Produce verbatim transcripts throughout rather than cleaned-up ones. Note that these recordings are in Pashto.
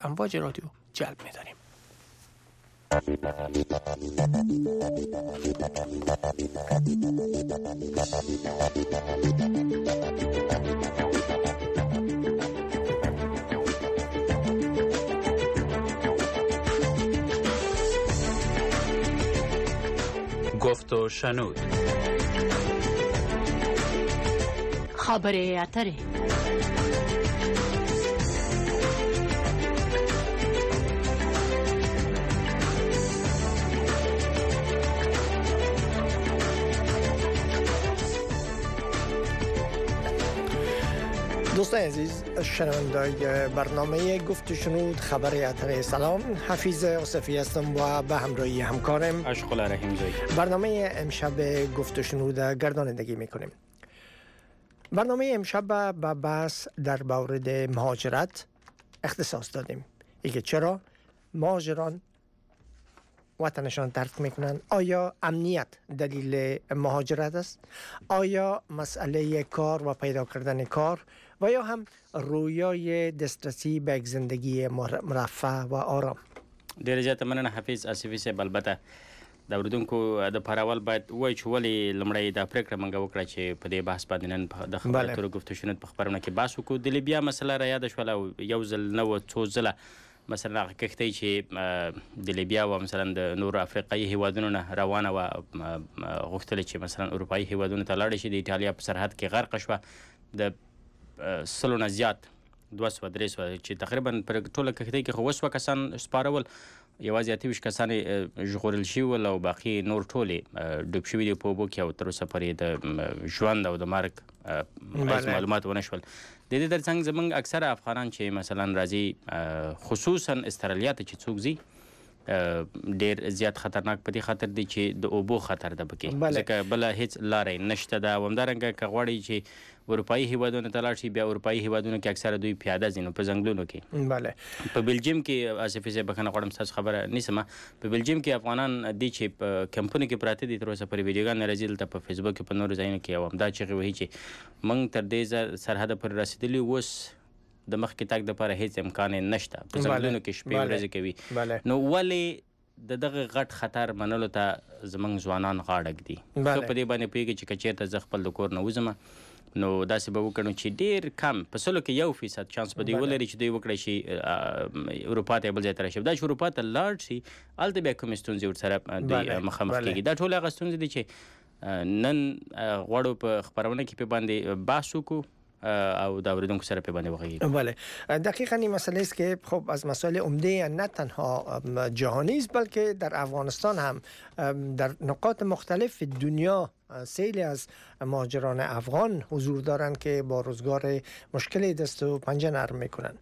امواج رادیو جلب می‌داریم. گفت و شنود. خبر اتره. دوستان عزیز، شنوندگان برنامه گفت و شنود خبر اتره، سلام. حفیظ آصفی هستم و به همراهی همکارم اشغال رحیمزایی. برنامه امشب گفت و شنود گردانندگی میکنیم. برنامه امشب به بحث در مورد مهاجرت اختصاص دادیم. اینکه چرا مهاجران وطنشان ترک میکنن؟ آیا امنیت دلیل مهاجرت است؟ آیا مسئله کار و پیدا کردن کار و یا هم رویای دسترسی به یک زندگی مرفه و آرام؟ ډېر زیاته مننه حفیظ آصفي صاحب. البته د اورېدونکو د پارول باید ووایي چې ولې لومړی دا پرېکړه موږ وکړه چې په دې بحث باندې نن د خبرو اترو گفت و شنود په خپرونه کې بحث وکړو. د لیبیا مسله را یاده شوله او یو ځل نه و څو ځله مثلا هغه کښتۍ چې د لیبیا و مثلا د نورو افریقایي هیوادونو نه روانه وه غوښتله چې مثلا اروپایي هیوادونو ته لاړه شي. د ایټالیا په سرحد کې غرقه شوه. د سلو نه زیات دوه سوه درې سوه چې تقریبا پر ټوله کښتۍ کې خو اووه سوه کسان سپارول، یوازې اته ویشت کسان یې ژغورل شوي ول او باقي نور ټول یې ډوب شوي دي په اوبو کې او تر اوسه پورې د ژوند او د مرګ هیڅ معلومات ونه شول. د دې ترڅنګ زموږ اکثره افغانان چې مثلا راځي خصوصا استرالیا ته چې څوک ځي ډېر زیات خطرناک په دې خاطر دی چې د اوبو خطر ده پکې، ځکه بله هیڅ لاره یې نشته ده. او همدارنګه که غواړئ چې اروپایي هیوادونو ته لاړ شي، بیا اروپایي هیوادونو کې اکثره دوی پیاده ځي نو په ځنګلونو کې. بله په بلجیم کې آصفي صاحب بخښنه غواړم ستاسو خبره نیسم، په بلجیم کې افغانان دي چې په کمپونو کې پراته دي، تر اوسه پورې ویډیوګان راځي دلته په فیسبوک کې په نورو ځایونو کې، او همدا چغې وهي چې موږ تر دې سرحده پورې رسېدلي، اوس د مخکې تګ دپاره هیڅ امکان یې نشته، په ځنګلونو کې شپې ورځې کوي. نو ولې د دغه غټ خطر منلو ته زموږ ځوانان غاړه ږدي؟ ښه په دې باندې پوهېږي چې که چېرته زه خپل د کور نه وځم نو داسې به وکړو چې ډېر کم په سلو کې یو فیصد چانس به دوی ولري چې دوی وکړی شي اروپا ته بل ځای ته راشي. دا چې اروپا ته لاړ شي هلته بیا کومې ستونزې ورسره دوی مخامخ کېږي. دا ټول هغه ستونزې دي چې نن غواړو په خپرونه کې پې باندې بحث وکړو او د اوریدونکو سره په باندې وغږیږو. بله دقیقاً این مسئله است که خب از مسائل عمده نه تنها جهانی است بلکه در افغانستان هم در نقاط مختلف دنیا سیلی از مهاجران افغان حضور دارند که با روزگار مشکلی دست و پنجه نرم میکنند.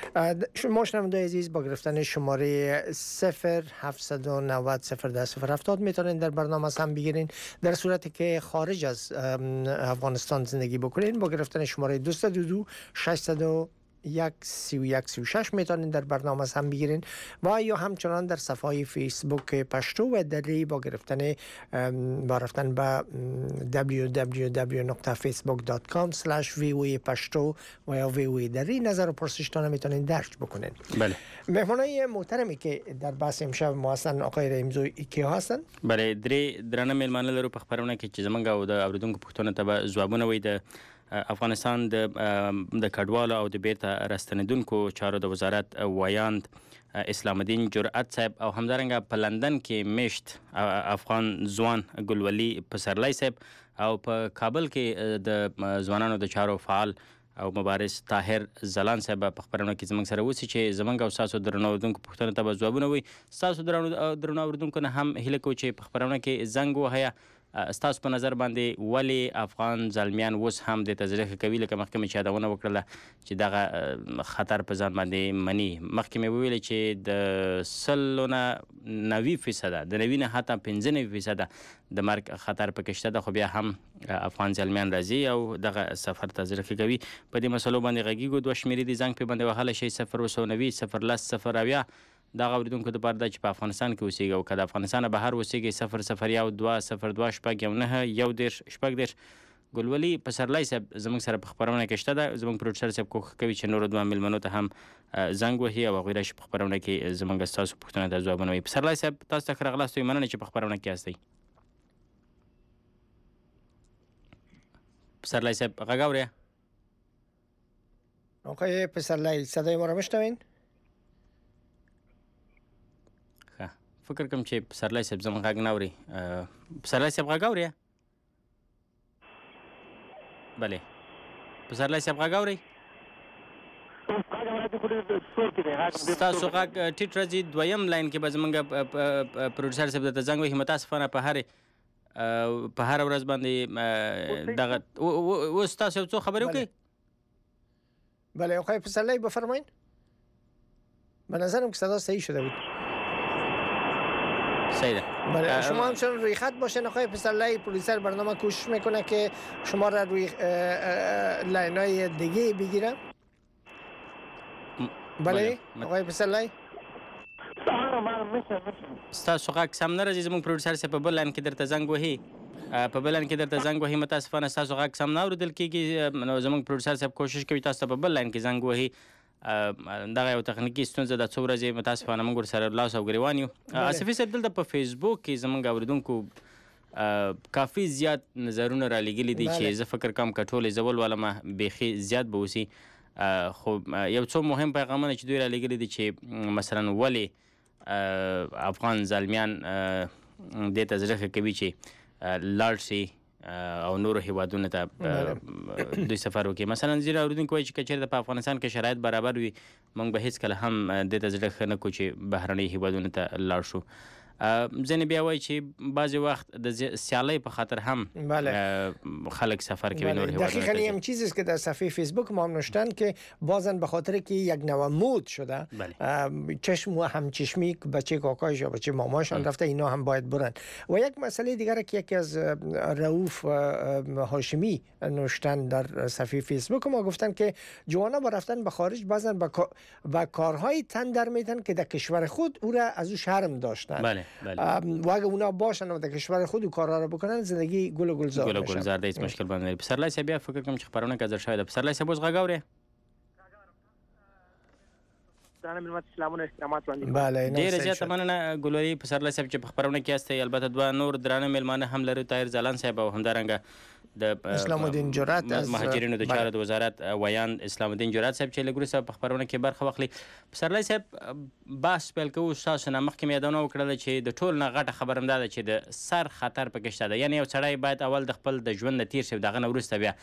شما شنوندگان عزیز با گرفتن شماره صفر هفتصد و نود صفر ده صفر هفتاد میتونید در برنامه هم بگیرین. در صورتی که خارج از افغانستان زندگی بکنین با گرفتن شماره دویست و دو ششصد و یک سی و یک سی و شش میتونید در برنامه هم بگیرین و یا همچنان در صفحه فیسبوک پشتو و دری با گرفتن با رفتن به دبلیو دبلیو دبلیو دات فیسبوک دات کام اسلش وی او پشتو و یا وی او دری نظر و پرسشتان میتونید درج بکنین. بله. مهمانای محترمی که در بحث امشب ما هستن آقای رحیمزایی کیا هستن؟ بله درې درانه میلمانه لرو په خبرونه کې چې زمونږ او د اوریدونکو پوښتنو ته به ځوابونه وایي. د افغانستان د د کډوالو او د بیرته راستنیدونکو چارو د وزارت وایاند اسلام الدین جرأت صاحب او همدارنګه په لندن کې میشت افغان ځوان ګلولي پسرلی صاحب او په کابل کې د ځوانانو د چارو فعال او مبارز طاهر زلان صاحب په خبرونه کې زموږ سره اوسي چې زموږ او تاسو درنو اوریدونکو پوښتنو ته به ځوابونه وایي. تاسو درنو اوریدونکو نه هم هیله کوو چې په خبرونه کې زنګ وهیا ستاسو په نظر باندې ولې افغان زلمیان اوس هم د تزریح کوي، لکه مخکې مې چې یادونه وکړله چې دغه خطر په ځان باندې مني. مخکې مې وویل چې د سلو نه نوي فیصده د نوي نه حتی پنځه نوي فیصده د مرګ خطر پکې شته ده، خو بیا هم افغان زلمیان راځي او دغه سفر تزریح کوي. په دې مسلو باندې غږیږو. دوه شمیرې دي زنګ پې باندې وهلی شئ صفر اوه سوه نوي صفر لس صفر اویا. دغه اوریدونکو دپاره ده چې په افغانستان کې اوسېږي او که د افغانستان نه بهر اوسېږي صفر صفر یو دوه صفر دوه شپږ یو نهه یو دېرش شپږ دېرش ګلولي پسرلی صاحب زموږ سره په خبرونه کې شته ده. زموږ پروډوسر صاحب کوښښ کوي چې نورو دوه میلمنو ته هم زنګ وهي او هغوی راشي په خبرونه کې زموږ ستاسو پوښتنو ته ځوابونه وایي. پسرلی صاحب تاسو ته ښه راغلاست. مننه چې په خبرونه کې یاستئ. پسرلی صاحب غږ اورئ؟ آقای پسرلی صدای ما را میشنوین؟ خب فکر کنم چې پسرلی صاحب زموږ غږ نه اوري. پسرلی صاحب غږ اورئ؟ بله پسرلی صاحب غږ اورئ؟ ستاسو غږ ټیټ راځي. دویم لاین کې به زموږ پروډوسر صاحب درته زنګ وهي. متاسفانه په هرې په هره ورځ باندې دغه اوس تاسو یو څو خبرې وکړئ. بله آقای پسرلی بفرمایید. به نظرم که صدا صحیح شده بود. صحیح ده. بله شما همچنان روی خط باشین آقای پسرلی. پروډوسر برنامه کوشش میکنه که شما را روی لاینای دیگه بگیرم. بله آقای پسرلی ستاسو غږ سم نه راځي. زموږ پروډوسر صاحب په بل لاین کې درته زنګ وهي په بل لاین کې درته زنګ وهي. متاسفانه ستاسو غږ سم نه اورېدل کېږي. نو زموږ پروډوسر صاحب کوشش کوي تاسو ته په بل لاین کې زنګ وهي. دغه یو تخنیکي ستونزه ده. څو ورځې متاسفانه موږ ورسره لاس او ګریوان یو. آصفي صاحب دلته په فیسبوک کې زموږ اورېدونکو کافي زیات نظرونه رالیږلي دي چې زه فکر کوم که ټول یې زه ولولم بیخي زیات به اوسي. خو یو څو مهم پیغامونه چې دوی رالیږلي دي چې مثلا ولې افغان زلمیان دې ته زړه ښه کوي چې لاړ شي او نورو هیوادونو ته دوی سفر وکړي. مثلا ځینې اورېدونکي وایي چې که چېرته په افغانستان کې شرایط برابر وي موږ به هېڅکله هم دې ته زړه ښه نه کړو چې بهرنۍ هیوادونو ته لاړ شو. ځینې بیا وایي چې بعضې وقت د سیالۍ په خاطر هم خلک سفر کوي نور هیوادونو ته. دقیقاً این هم چیزی است که در صفحه فیسبوک ما هم نوشتن که بازن به خاطر که یک نوع مود شده چشم و همچشمی بچه کاکایش یا بچه ماماشان رفته اینا هم باید برن. و یک مسئله دیگر که یکی از رؤوف هاشمی نوشتن در صفحه فیسبوک ما گفتن که جوانا با رفتن به خارج بازن با کارهای تن در میتن که در کشور خود او را از او شرم داشتن. بله بله. و اگه اونا باشن و در کشور خود و کارا رو بکنن زندگی گل و گلزار گل و گلزار ده هیڅ مشکل باندې لري. پسرلی صاحب بیا فکر کوم چې خبرونه کې ځل شوی ده. پسرلی صاحب اوس غږ اورئ؟ بله ډېره زیاته مننه ګلوري پسرلی صاحب چې په خبرونه کې یاستئ. البته دوه نور درانه میلمانه هم لرو. طاهر ځلاند صاحب او همدارنګه د اسلام الدین جرأت از مهاجرینو د چارو د وزارت ویاند اسلام الدین جرأت صاحب چې لږ وروسته په خبرونه کې برخه واخلي. پسرلی صاحب بحث پیل کوو. ستاسو نه مخکې مې یادونه وکړله چې د ټول نه غټه خبره همدا ده چې د سر خطر پکې شته ده. یعنې یو سړی باید اول د خپل د ژوند نه تېر شي، دغه نه وروسته بیا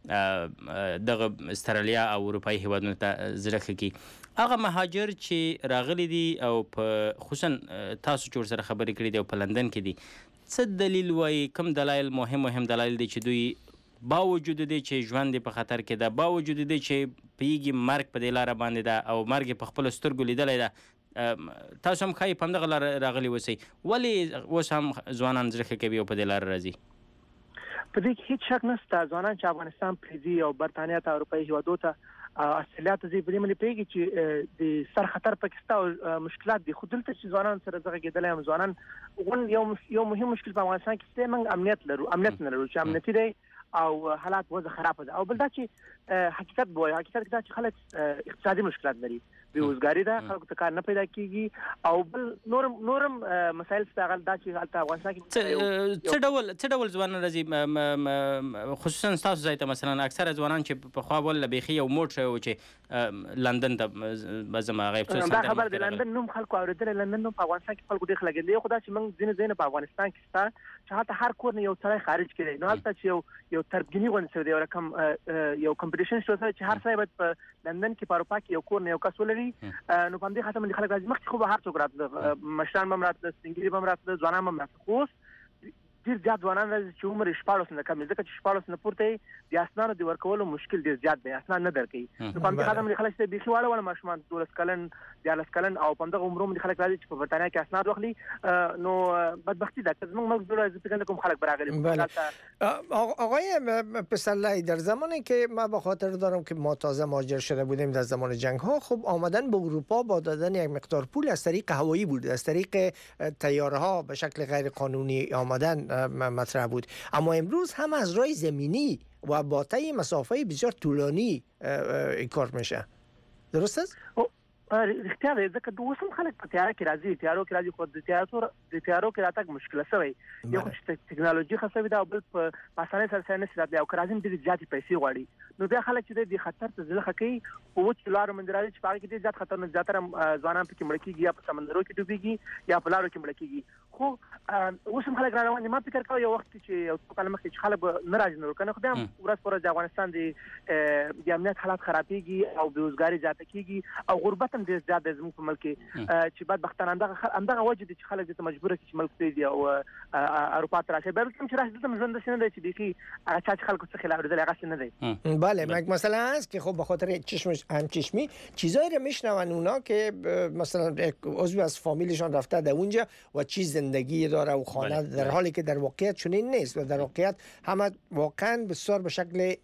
دغه استرالیا او اروپایي هیوادونو ته زړه ښه کړي. هغه مهاجر چې راغلي دي او په خصوصا تاسو چې ورسره خبرې کړي دي او په لندن کې دي، څه دلیل وایي، کوم دلایل مهم مهم دلایل دي چې دوی باوجود دی چې ژوند په خطر کې ده، باوجود دی چې پیږي مرګ په دې لاره باندې ده او مرګ په خپل سترګو لیدلی ده، تاسو هم ښایي په همدغه لاره راغلي اوسئ، ولې اوس هم ځوانان زړه ښه کوي او په دې لاره راځي؟ په دې کې هیڅ شک نشته. ځوانان چې افغانستان پرېځي او برطانیه ته اروپایي هیوادو ته استرالیا ته ځي، په دې باندې پوهېږي چې د سر خطر پکې شته او مشکلات دي. خو دلته چې ځوانان سره زه غږېدلی یم، ځوانان غون یو یو مهم مشکل په افغانستان کې شته، موږ امنیت لرو امنیت نه لرو چې امنیتي دی او حالات وضع خرابه ده. او بل دا چې حقیقت به وایي، حقیقت دا چې خلک اقتصادي مشکلات لري، بېوزګاري ده، خلکو ته کار نه پیدا کېږي او بل نورم نورم مسایل شته. هغه دا چې هلته افغانستان کې څه ډول څه ډول ځوانان راځي، خصوصا ستاسو ځای ته مثلا اکثره ځوانان چې پخوا ول بیخي یو موټ شوی و چې لندن ته به ځم، هغه دا خبر د لندن نوم خلکو اورېدلی، لندن نوم په افغانستان کې خلکو ډېر ښه لګېدلی. خو دا چې موږ ځینې ځایونه په افغانستان کې شته چې هلته هر کور نه یو سړی خارج کړی، نو هلته چې یو یو تربګني غوندې شوی دی، یو رقم یو کمپټیشن شوی دی چې هر سړی باید په لندن کې په اروپا کې یو کور نه یو کس ولري. نو په همدې خاطر باندې خلک راځي. مخکې خو به هر څوک راتله، مشران به هم راتله، سپین ږیري به هم راتله، ځوانان به هم راتله. خو اوس ډېر زیات ځوانان راځي چې عمر یې شپاړس نه کم وي، ځکه چې شپاړس نه پورته یې د اسنادو د ورکولو مشکل ډېر زیات دی، اسناد نه درکوي. نو په همدې خاطر باندې خلک چې بیخي واړه واړه ماشومان دولس کلن دیارلس کلن او په همدغه عمرو باندې خلک راځي چې په برطانیه کې اسناد واخلي. نو بدبختي ده که زموږ ملک زه فکر کوم خلک به راغلي. آقای پسرلی، در زمانی که ما به خاطر دارم که ما تازه مهاجر شده بودیم در زمان جنگ ها، خب آمدن به اروپا با دادن یک مقدار پول از طریق هوایی بود، از طریق طیاره ها به شکل غیر قانونی آمدن مطرح بود، اما امروز هم از راه زمینی و با طی مسافه بسیار طولانی این کار میشه. درست است؟ رښتیا دی، ځکه اوس هم خلک په تیاره کې راځي تیارو کې راځي خو د تیارو د تیارو کې راتګ مشکله شوی. یو خو چې ټکنالوژي ښه شوې ده او بل په اسانۍ سره سره نشي راتلی او که راځي ډېرې زیاتې پیسې غواړي، نو بیا خلک چې د خطر ته زړه ښه کوي په وچو لارو باندې راځي چې په هغې کې ډېر زیات خطرونه زیاتره ځوانان پکې مړه کېږي یا په سمندرو کې ډوبېږي یا په لارو کې مړه کېږي. خو اوس هم خلک را روان دي. ما فکر کوم یو وخت چې یو څو کاله مخکې چې خلک به نه راځي نور که نه، خو بیا هم ورځ په ورځ د افغانستان د امنیت حالات خرابېږي او بېروزګاري زیاته کېږي او غربت هم ډېر زیات دی زموږ په ملک کې چې بدبختانه همدغه همدغه وجه دی چې خلک دلته مجبوره کړي چې ملک پرېږدي او اروپا ته راشي. بیا هم چې راشي دلته ژوند داسې نه دی چې بیخي هغه چا چې خلکو څه خیال اورېدلی هغسې نه دی. بله، یک مسئله هست که خب به خاطر چشم همچشمی چیزایی رو میشنون اونا که مثلا یک عضو از فامیلشان رفته در اونجا و چی زندگی داره و خانه، در حالی که در واقعیت چنین نیست و در واقعیت همه واقعا بسیار به شکل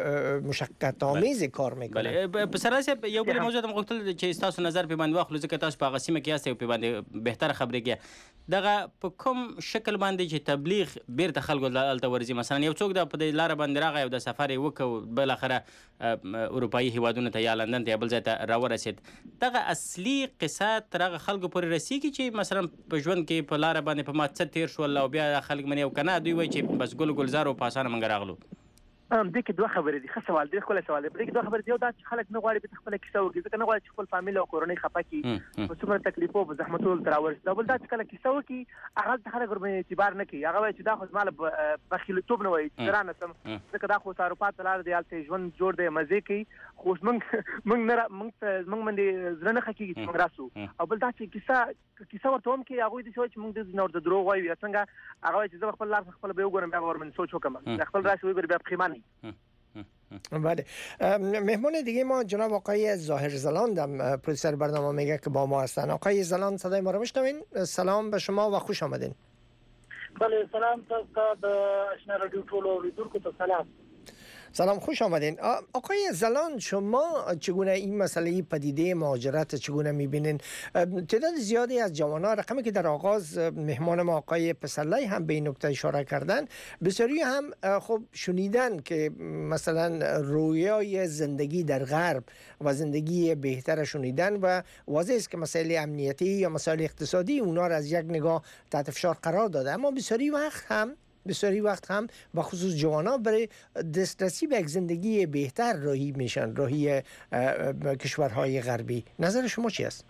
مشقت آمیز کار میکنه. بله، په سره صاحب یو بل موضوع ته مغوښتل چې تاسو نظر په باندې واخلو ځکه تاسو په هغه سیمه کې یاست او په باندې بهتره خبرې کوي. دغه په کوم شکل باندې چې تبلیغ بیرته خلکو دلته ورځي، مثلا یو څوک د په دې لاره باندې راغی او د سفر یې وکړ بل اخره اروپایي هیوادونو ته یا لندن ته یا بل ځای ته راورسېد، دغه اصلي قصه تر هغه خلکو پورې رسېږي چې مثلا په ژوند کې په لاره باندې په ما څه تېر شول او بیا خلک منې او که نه دوی وایي چې بس ګل ګلزار او په اسانه موږ راغلو؟ دې کې دوه خبرې دي. ښه سوال دی، ښکلی سوال دی. په دې کې دوه خبرې دي. یو دا چې خلک نه غواړي بېرته خپله کیسه وکړي، ځکه نه غواړي چې خپل فامیل او کورنۍ خفه کړي په څومره تکلیفو په زحمتونو ته راورسېد. او بل دا چې کله کیسه وکړي هغه خلک ورباندې اعتبار نه کوي، هغه وایي چې دا خو زما له بخیلتوب نه وایي چې زه رانسم، ځکه دا خو اوس اروپا ته لاړ دی، هلته ژوند جوړ دی، مزې کوي، خو اوس موږ موږ نه موږ ته زموږ باندې زړه نه ښه کېږي چې موږ راسو. او بل دا چې کیسه کیسه ورته هم کوي، هغوی داسې وایي چې موږ داسې نه ورته دروغ وایو یا څنګه، هغه وایي چې زه به خپل لار خپله به وګورم بیا به ورباندې سوچ وکړم، بیا خپل راشي وګوري بیا پښیمانه وي. بله، مهمان دیگه ما جناب آقای ظاهر زلان، پروډوسر برنامه میگه که با ما هستن. آقای زلان صدای ما رو میشنوین؟ سلام به شما و خوش آمدین. بله، سلام تا به اشنا رادیو ټول اوریدونکو ته سلام. سلام، خوش آمدین. آقای زلان، شما چگونه این مسئله پدیده مهاجرت چگونه میبینین؟ تعداد زیادی از جوانان، رقمی که در آغاز مهمان ما آقای پسرلی هم به این نکته اشاره کردن، بسیاری هم خب شنیدن که مثلا رویای زندگی در غرب و زندگی بهتر شنیدن و واضح است که مسائل امنیتی یا مسائل اقتصادی اونا را از یک نگاه تحت فشار قرار داده، اما بسیاری وقت هم بسیاری وقت هم و خصوص جوانان برای دسترسی به یک زندگی بهتر راهی میشن، راهی کشورهای غربی. نظر شما چی است؟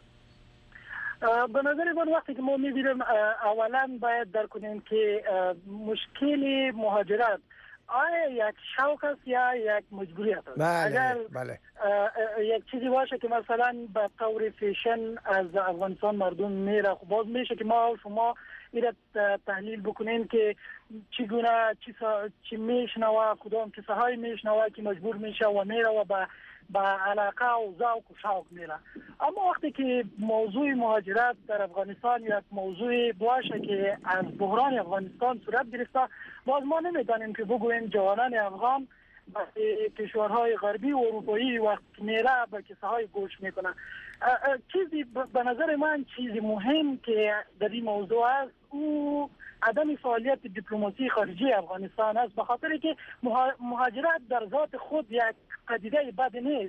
به نظر من وقتی که ما میبینیم اولا باید درک کنیم که مشکل مهاجرت آیا یک شوق است یا یک مجبوریت است. بله، اگر بله. یک چیزی باشه که مثلا به طور فیشن از افغانستان مردم میره، خب باز میشه که ما و شما این تحلیل بکنیم که چگونه چی میشنوه، کدام کیسه های میشنوه که مجبور میشه و میره و به با علاقه و ذوق و شوق میره. اما وقتی که موضوع مهاجرت در افغانستان یک موضوع باشه که از بحران افغانستان صورت گرفته، باز ما نمیتونیم که بگوییم جوانان افغان به کشورهای غربی و اروپایی وقت میره به کیسه های گوش میکنه. چیزی به نظر من چیزی مهم که در این موضوع است او عدم فعالیت دیپلماسی خارجی افغانستان است، به خاطر که مهاجرت در ذات خود یک پدیده بد نیست.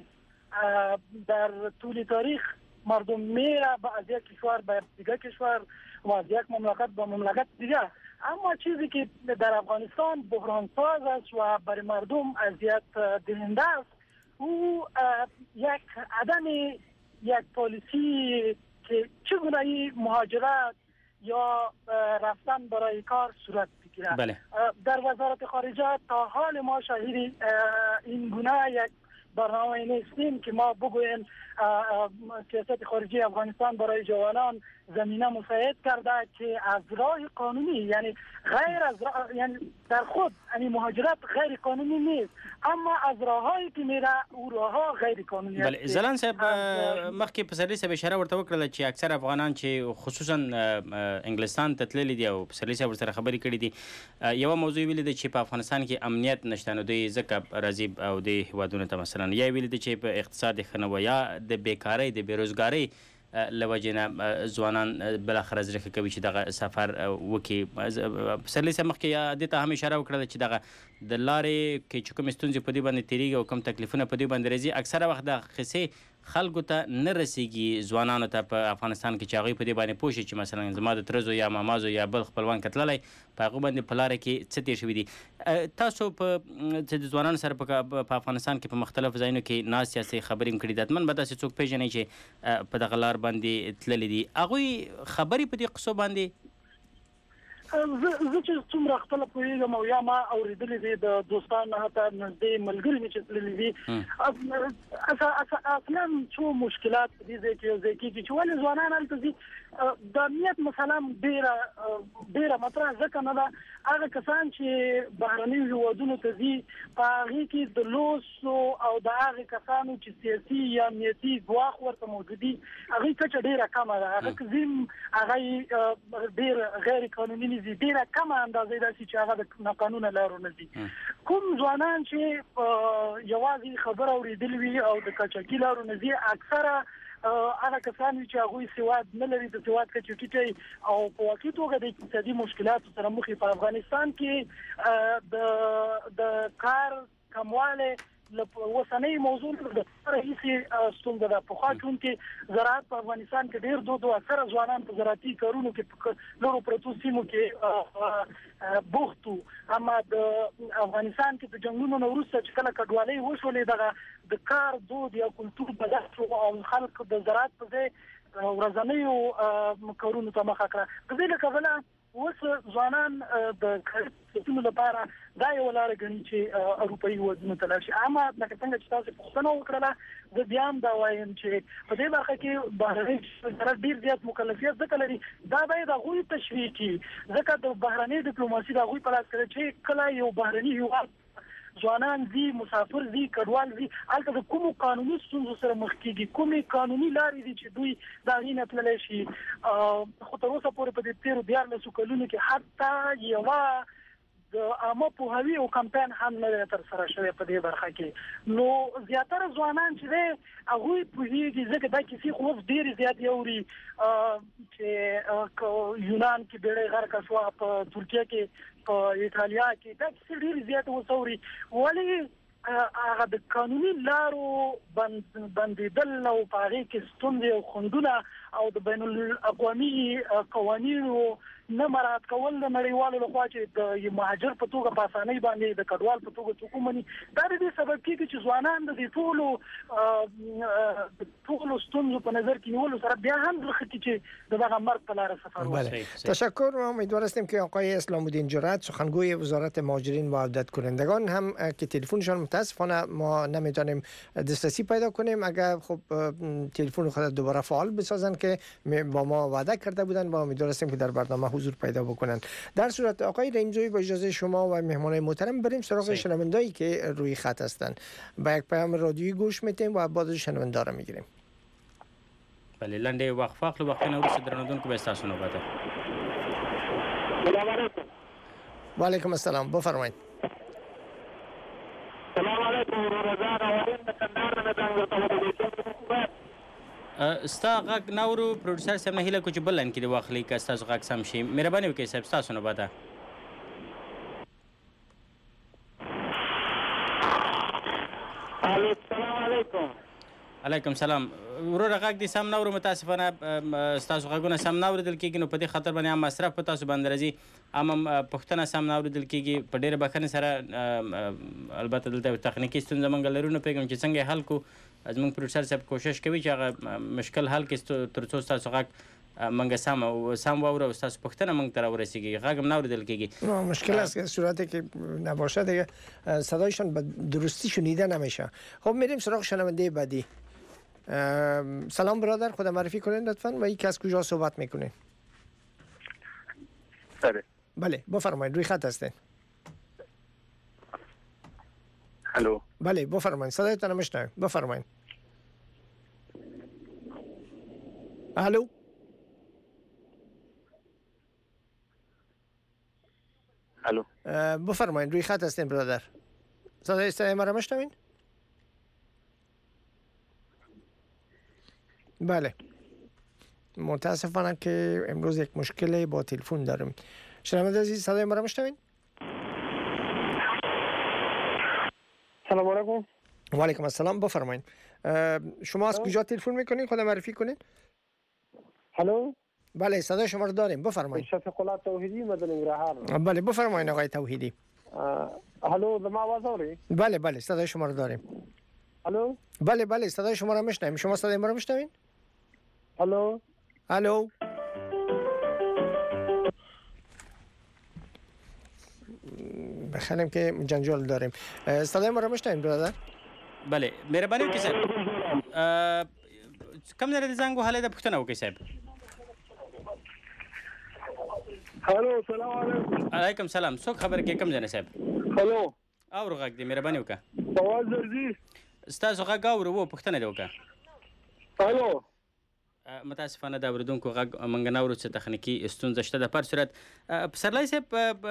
در طول تاریخ مردم میره از یک کشور به دیگر کشور و از یک مملکت به مملکت دیگر، اما چیزی که در افغانستان بحران ساز است و برای مردم اذیت دهنده است او یک عدم یک پالیسی که چگونه مهاجرت یا رفتن برای کار صورت بگیره. بله. در وزارت خارجه تا حال ما شاهد این گونه یک برنامه نیستیم که ما بگوییم سیاست خارجی افغانستان برای جوانان زمینه مساعد کرده که از راه قانونی، یعنی غیر از راه، یعنی در خود یعنی مهاجرت غیر قانونی نیست، اما از راههایی که میره او راهها غیر قانونی است. بله، زلان صاحب مخکې پسرلی صاحب اشاره ورته وکړه چې اکثر افغانان چې خصوصا انګلستان ته تللي دي او پسرلی صاحب ورسره خبرې کړې دي، یوه موضوع ویلې ده چې په افغانستان کې امنیت نشته، نو دوی ځکه راځي او د هیوادونو ته مثلا، یا ویلې ده چې په اقتصاد ښه نه وه، یا د بیکارۍ د بېروزګارۍ لوجنه ځوانان بل اخر ځکه کوي چې دغه سفر وکي پسرلی سمخ کې د ته هم اشاره وکړه چې دغه د لارې کې چې کوم ستونزې په دې باندې تیریږي او کوم تکلیفونه په دې باندې راځي اکثره وخت د خسي خلکو ته نه رسیږي ځوانانو ته په افغانستان کې چې هغوی په دې باندې پوه شي چې مثلا زما د ترزو یا مامازو یا بل خپلوان کتللی په هغو باندې په لاره کې څه تېر شوي دي تاسو په چې د ځوانانو سره په افغانستان کې په مختلفو ځایونو کې ناست یاستئ خبرې هم کړي دي حتمن به داسې څوک پېژنئ چې په دغه لار باندې تللي دي هغوی خبرې په دې قصو باندې زه چې څومره خپل پوهیږم او یا ما اورېدلې دي د دوستانو حتی نږدې ملګري مې چې تللي دي اصلا څو مشکلات په دې ځای کې یو ځای کېږي چې ولې ځوانان هلته ځي د امنیت مثلا ډېره ډېره مطرح ځکه نه ده هغه کسان چې بهرنیو هېوادونو ته ځي په هغې کې د لوسو او د هغې کسانو چې سیاسي یا امنیتي ګواښ ورته موجود دي هغې کچه ډېره کمه ده هغه که ځي هغه ډېر غیر قانوني نه ځي ډېره کمه اندازې داسې چې هغه د ناقانونه لارو نه ځي کوم ځوانان چې یوازې خبره اورېدلې وي او د قاچاقي لارو نه ځي اکثره هغه کسان چې هغوی سواد نه لري د سواد کچې ټیټی او په واقعي توګه د اقتصادي مشکلاتو سره مخ په افغانستان کې د د کار کموالی وسنۍ موضوع د رئیسي ستونزه ده په خوا چونکې زراعت په افغانستان کې ډېر دود او اکثره ځوانان په زراعتي کارونو کې نورو پرتو سیمو کې بوخت وو اما د افغانستان کې د جنګونو نه وروسته چې کله کډوالۍ وشولې دغه د کار دود یا کلتور بدل شو او خلک د زراعت په ځای ورځنیو کارونو ته مخه کړه د دې له کبله اوس ځوانان د کارونو لپاره دا یو لاره ګڼي چې اروپایي هېوادونو ته لاړ شي اما لکه څنګه چې تاسو پوښتنه وکړله زه بیا هم دا وایم چې په دې برخه کې بهرني سره ډېر زیات مکلفیت ځکه لري دا باید هغوی تشویق کړي ځکه د بهرنۍ ډیپلوماسي د هغوی په لاس کې چې کله یو بهرني هېواد ځوانان دي مسافر دي کډوال دي هلته د کومو قانوني ستونزو سره مخ کېږي کومې قانوني لارې دي چې دوی د هغې نه تللی شي خو تر اوسه پورې په دې تېرو دیارلسو کلونو کې حتی یوه د عامه پوهاوي او کمپاین هم نه دی ترسره شوی په دې برخه کې نو زیاتره ځوانان چې دی هغوی پوهېږي ځکه دا کیسې خو اوس ډېرې زیاتې اوري چې یونان کې بیړۍ غرقه شوه په ترکیه کې په ایټالیا کې دا کیسې ډېرې زیاتې اوس اوري ولې هغه د قانوني لارو بندېدل او په هغې کې ستونزې او خنډونه او د بین الاقوامي قوانینو نه مراعات کول د نړیوالو لخوا چې د مهاجر په توګه په اسانۍ باندې د کډوال په توګه څوک ومني دا د دې سبب کېږي چې ځوانان د دې ټولو د ټولو ستونزو په نظر کې نیولو سره بیا هم زړه ښه کړي چې د دغه مرګ په لاره سفر وکړي. تشکر و امیدوار هستیم که آقای اسلام الدین جرأت سخنگوی وزارت مهاجرین و عودت کنندگان هم که تلفنشان متاسفانه ما نمیتونیم دسترسی پیدا کنیم اگر خب تلفن خود دوباره فعال بسازن که با ما وعده کرده بودن و امیدوار هستیم که در برنامه حضور پیدا بکنن. در صورت آقای رحیمزوی با اجازه شما و مهمانان محترم بریم سراغ شنوندهایی که روی خط هستند. با یک پیام رادیویی گوش میتیم و بعد شنونده را میگیریم. بله لنډه وقفه اخلو وقفه نه وروسته درنودونکو به تاسو نوبت. سلام علیکم. و علیکم السلام بفرمایید. سلام علیکم رضا راوین کندهار نه څنګه ستا غږ نورو پروډوسر صاحب نه هیله کوم چې بل لاین کې دی واخلي که ستاسو غږ سم شي مهرباني وکړئ صاحب ستاسو نوبت ده. السلام علیکم. علیکم سلام وروره غږ دې سم نه اورو متاسفانه ستاسو غږونه سم نه اورېدل کېږي نو په دې خاطر باندې هم مصرف په تاسو باندې راځي هم پوښتنه سم نه اورېدل کېږي په ډېره بښنې سره البته دلته تخنیکي ستونزه موږ لرو نه پوهېږم چې څنګه یې حل کړو زموږ پروډوسر صاحب کوشش کوي چې هغه مشکل حل کړي تر څو ستاسو غږ موږ سم سم واورو او ستاسو پوښتنه موږ ته راورسېږي غږ هم نه اورېدل کېږي مشکل است که صورتی که نباشه دیگه صدایشان به درستی شنیده نمیشه. خب میریم سراغ شنونده بعدی. سلام برادر خدا معرفی کنین لطفاً و یک از کجا صحبت میکنین؟ سره بله بفرمایید روی خط هستین. الو بله بفرمایید صدایتان میشنویم بفرمایید. الو الو بفرمایید روی خط هستین برادر صدای صدای ما را میشنوین؟ بله متاسفانه که امروز یک مشکلی با تلفن داریم. شنونده عزیز صدای ما را میشنوین؟ سلام علیکم. و علیکم السلام، بفرمایید. شما از کجا تلفن میکنین؟ خود معرفی کنین. الو. بله صدای شما رو داریم، بفرمایید. شفیق الله توحیدی مدن نگراهار. بله بفرمایید آقای توحیدی. الو ما آواز داری؟ بله بله صدای شما رو داریم. الو. بله بله صدای شما رو میشنویم. شما صدای ما رو میشنوین؟ الو. الو. بخیریم که جنجال داریم. صدای ما رو میشنویم برادر؟ بله مهرباني وکړئ صاحب کم ځای د زنګ وهلی ده پوښتنه وکړئ صاحب. الو سلام علیکم. علیکم سلام. څوک خبر کې کم ځای نه صاحب؟ الو اورو غږ دی مهرباني وکړه. اواز درځي؟ ستاسو غږ اورو و پوښتنه دې وکړه. الو متاسفانه د اوریدونکو غږ موږ نه اورو چې تخنیکي ستونزه شته. د پر صورت پسرلی صاحب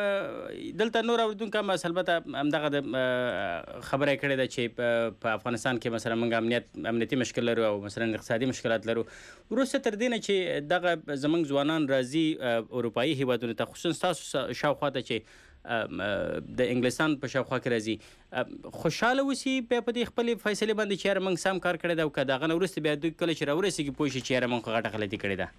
دلته نور اوریدونکو هم البته همدغه د خبره کړې ده چې په افغانستان کې مثلا موږ امنیت امنیتي مشکل لرو او مثلا اقتصادي مشکلات لرو. وروسته تر دې نه چې دغه زموږ ځوانان راځي اروپایي هیوادونو ته، خصوصا تاسو شاوخوا ته چې د انګلستان په شاوخوا کې راځي، خوشحاله اوسي په دې خپلې فیصلې باندې چې یاره موږ سم کار کړی ده او که د هغه نه وروسته بیا دوی کله چې راورسېږي پوه شي چې یاره موږ خو غټه غلطي کړې ده؟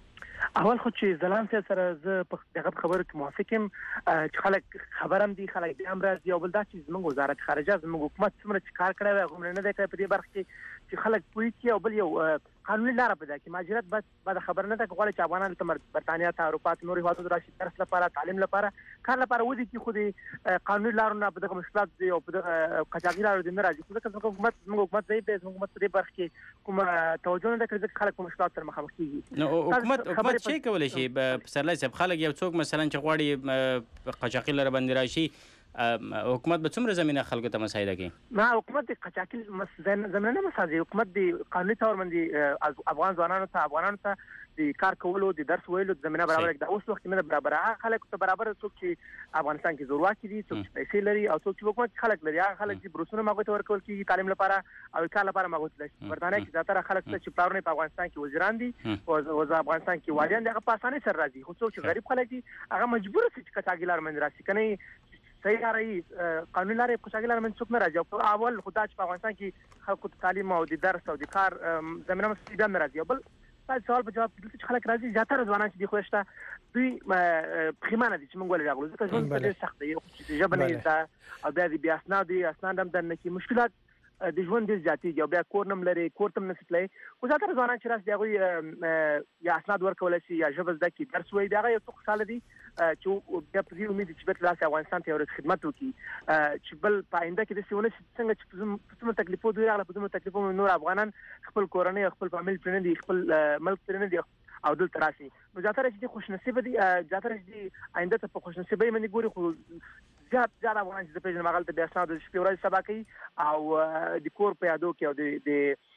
اول خو چې ځلان صاحب سره زه په دغه خبرو کې موافق یم چې خلک خبر هم دي، خلک بیا هم راځي. او بل دا چې زموږ وزارت خارجه زموږ حکومت څومره چې کار کړی وی هغومره نه دی کړی په دې برخه کې چې خلک پوه کړي. او بل یو قانوني لاره پیدا کړي. مهاجرت بس بعد خبر نه ده که غواړي چې افغانان ته برطانیا ته اروپا ته نورو هیوادونو راشي درس لپاره تعلیم لپاره کار لپاره ودی کې خو د قانوني لارو نه په دغه مشکلات دی او په دغه قاچاقي لارو دی نه راځي. خو ځکه زموږ حکومت زموږ حکومت ضعیف دی، زموږ حکومت په دې برخه کې کومه توجه نه ده کړې ځکه خلک په مشکلات سره مخامخ کېږي. نو حکومت حکومت څه کولی شي پسرلی صاحب؟ خلک یو څوک مثلا چې غواړي قاچاقي لاره باندې راشي، حکومت به څومره زمینه خلکو ته مساعده کوي؟ نه حکومت د قاچاقي زمینه نه مساعدوي. حکومت د قانوني تور باندې افغان ځوانانو ته افغانانو ته د کار کولو د درس ویلو د زمینه برابر کړي. اوس وخت کې نه برابر. هغه خلک ته برابر څوک چې افغانستان کې زورواکي دي، څوک چې پیسې لري او څوک چې حکومت خلک لري. هغه خلک چې بروسونه ماغوي ته ورکول کیږي تعلیم لپاره او کار لپاره ماغوي ته لشي. برتانیا کې زیاتره خلک چې پلارونه په افغانستان کې وزیران دي او افغانستان کې والیان دي، هغه په اسانۍ سره راځي. خو څوک چې غریب خلک دي هغه مجبور دي چې قاچاقي لار باندې راشي. کنه صحیح لارې قانوني لارې قاچاقي لار باندې څوک نه راځي. او اول خدای چې په افغانستان کې خلکو ته تعلیم او د درس او د کار زمینه مساعده نه راځي. او بل سوال په جواب کې چې خلک راځي زیاتره ځوانان چې دي خو شته دوی پښیمانه دي چې موږ ولې راغلو ځکه ژوند ډېر سخت دی. چې ژبه نه زده او بیا د بیا اسناد دي اسناد هم درنه کې مشکلات د ژوند ډېر زیاتېږي او بیا کور نه لري کور ته هم نشي تللی. خو زیاتره ځوانان چې راشي هغوی یا اسناد ورکولی شي یا ژبه زده کړي درس وایي. د هغه یو څه خوشحاله دي چې بیا په دې امید چې بیرته راشي افغانستان ته یو ورځ خدمت وکړي چې بل په آینده کې داسې ونه شي څنګه چې په څومره تکلیفو دوی راغله په دومره تکلیفو نور افغانان خپل کورنۍ او خپل فامیل پرې نه دي، خپل ملک پرې نه دي او دلته راشي. نو زیاتره چې خوشنصیبه دي زیاتره چې آینده ته په خوشنصیبۍ باندې ګوري. خو زیات زیات افغانان چې زه پېژنم هغه دلته بیا اسناد د شپې ورځې سبا کوي او د کور په یادو کې او د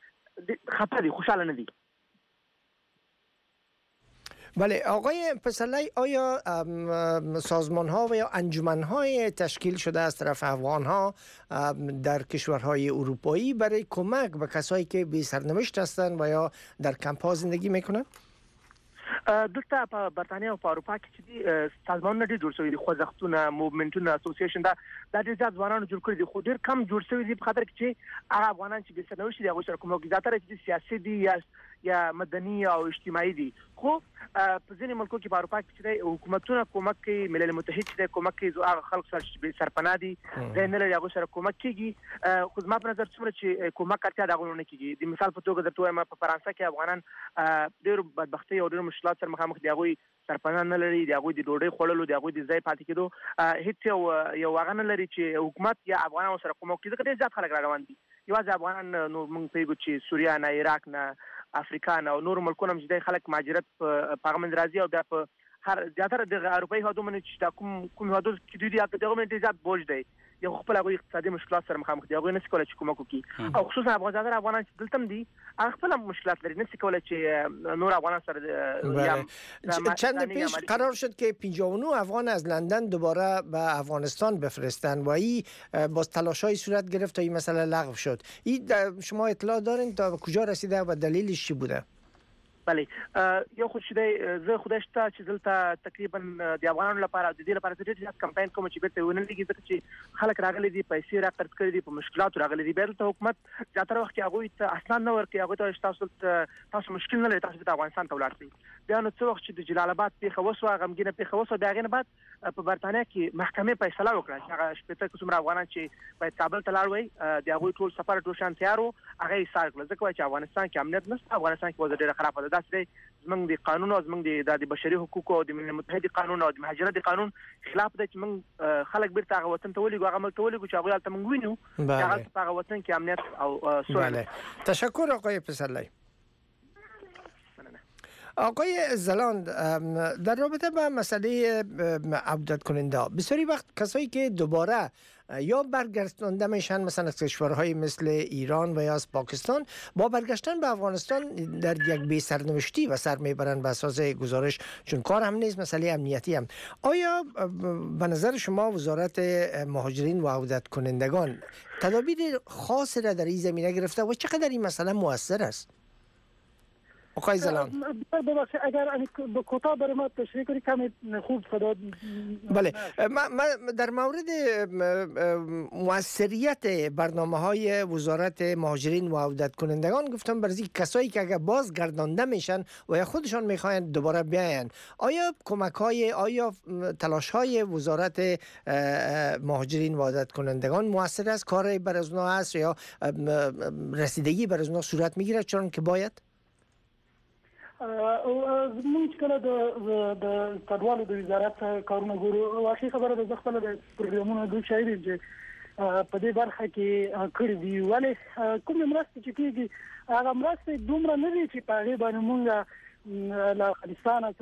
خفه دي، خوشحاله نه دي. بله آقای پسرلی، آیا سازمان ها و یا انجمن های تشکیل شده از طرف افغان ها در کشورهای اروپایی برای کمک به کسایی که بی سرنوشت هستند و یا در کمپ ها زندگی میکنند؟ دلته په برتانیا او په اروپا کې چې دي سازمانونه ډېر جوړ شوي دي، خوځښتونه موومنټونه اسوسییشن دا دا ډېر زیات ځوانانو جوړ کړي دي. خو ډېر کم جوړ شوي دي په خاطر کې چې هغه افغانان چې بې سرنوشته دي هغوی سره کومک زیاتره چې سیاسي دي یا یا مدني او اجتماعي دي. خو په ځینې ملکو کې په اروپا کې چې حکومتونه کومک کوي، ملل متحد چې کومک کوي هغه خلک سره چې سرپناه دي ځای نه لري هغوی سره کومک کېږي. خو زما په نظر څومره چې کومک اړتیا د هغوی نه کېږي. د مثال په توګه درته وایم په فرانسه کې افغانان ډېرو بدبختۍ او ډېرو مشکلات سره مخامخ دي. هغوی سرپناه نه لري، د هغوی د ډوډۍ خوړلو د هغوی د ځای پاتې کېدو هېڅ یو یو هغه نه لري چې حکومت یا افغانانو سره کومک وکړي. ځکه ډېر زیات خلک را روان دي. یوازې افغانان نو موږ پوهېږو چې سوریه نه، عراق نه، افریقا نه او نور ملکونه هم چې دی خلک مهاجرت په هغه باندې راځي او بیا په هر زیاتره د اروپایي هېوادونو باندې چې دا کوم کوم هېوادونه چې دوی دي هلته د هغوی باندې ډېر زیات بوج دی. یو خپل هغوی اقتصادي مشکلات سره مخامخ دي، هغوی نشي کولی چې کومک وکړي. او خصوصا افغان زیاتره افغانان چې دلته هم دي هغه خپل هم مشکلات لري، نشي کولی چې نور افغانان سره. چند پیش قرار شد که پنجاه و نه افغان از لندن دوباره به افغانستان بفرستند و این باز تلاش‌های صورت گرفت تا این مسئله لغو شد. این شما اطلاع دارین تا کجا رسیده و دلیلش چی بوده؟ بله یو خو چې زه خدای شته چې دلته تقریبا د افغانانو لپاره د دې لپاره ډېر زیات کمپاین کوم چې بیرته ونه لګي ځکه چې خلک راغلي دي پیسې را قرض کړي دي په مشکلاتو راغلي دي بیرته حکومت زیاتره وخت هغه ته اصلا نه ورکړي هغه ته تاسو تاسو مشکل نه لري تاسو د افغانستان ته ولاړ شئ بیا نو څو وخت چې د جلال آباد پیښه وسوه غمګینه پیښه وسوه بیا غینه بعد په برتانیا کې محکمې فیصله وکړه چې هغه شپږ څومره افغانان چې باید کابل ته لاړ وي د هغه ټول سفر ټول شان تیارو هغه یې سار کړل ځکه چې افغانستان کې امنیت نشته افغانستان کې وضع ډېره خرابه ده داسې زمونږ د قانون او زمونږ د بشري حقوقو او د ملل متحد قانون او د مهاجرت قانون خلاف ده چې موږ خلک بیرته هغه وطن ته ولېږو هغه ملک ته ولېږو چې هغوی هلته موږ وینو چې هغه په هغه وطن کې امنیت او سوله. تشکر آقای پسرلی. آقای زلاند در رابطه با مسئله عودت کننده بسیاری وقت کسایی که دوباره یا برگردانده میشن مثلا از کشورهای مثل ایران و یا از پاکستان با برگشتن به افغانستان در یک بی سرنوشتی و سر میبرن به اساس گزارش چون کار هم نیست مسئله امنیتی هم. آیا به نظر شما وزارت مهاجرین و عودت کنندگان تدابیر خاصی را در این زمینه گرفته و چقدر این مسئله مؤثر است؟ آقای زلان ببخشید اگر کوتاه برای ما تشریح کنید کمی خوب صدا. بله من در مورد موثریت برنامه‌های وزارت مهاجرین و عودت کنندگان گفتم برای کسایی که اگر بازگردانده میشن و یا خودشان میخواین دوباره بیاین آیا کمک‌های آیا تلاش‌های وزارت مهاجرین و عودت کنندگان موثر است کاری بر از اونها است یا رسیدگی بر از اونها صورت میگیره چون که باید؟ موږ کله د د کډوالو د وزارت کارونه ګورو واقعي خبره ده خپل د پروګرامونو د شایري چې په دې برخه کې کړی دی ولې کوم مرسته چې کیږي هغه مرسته دومره نه دي چې په هغه باندې موږ له افغانستان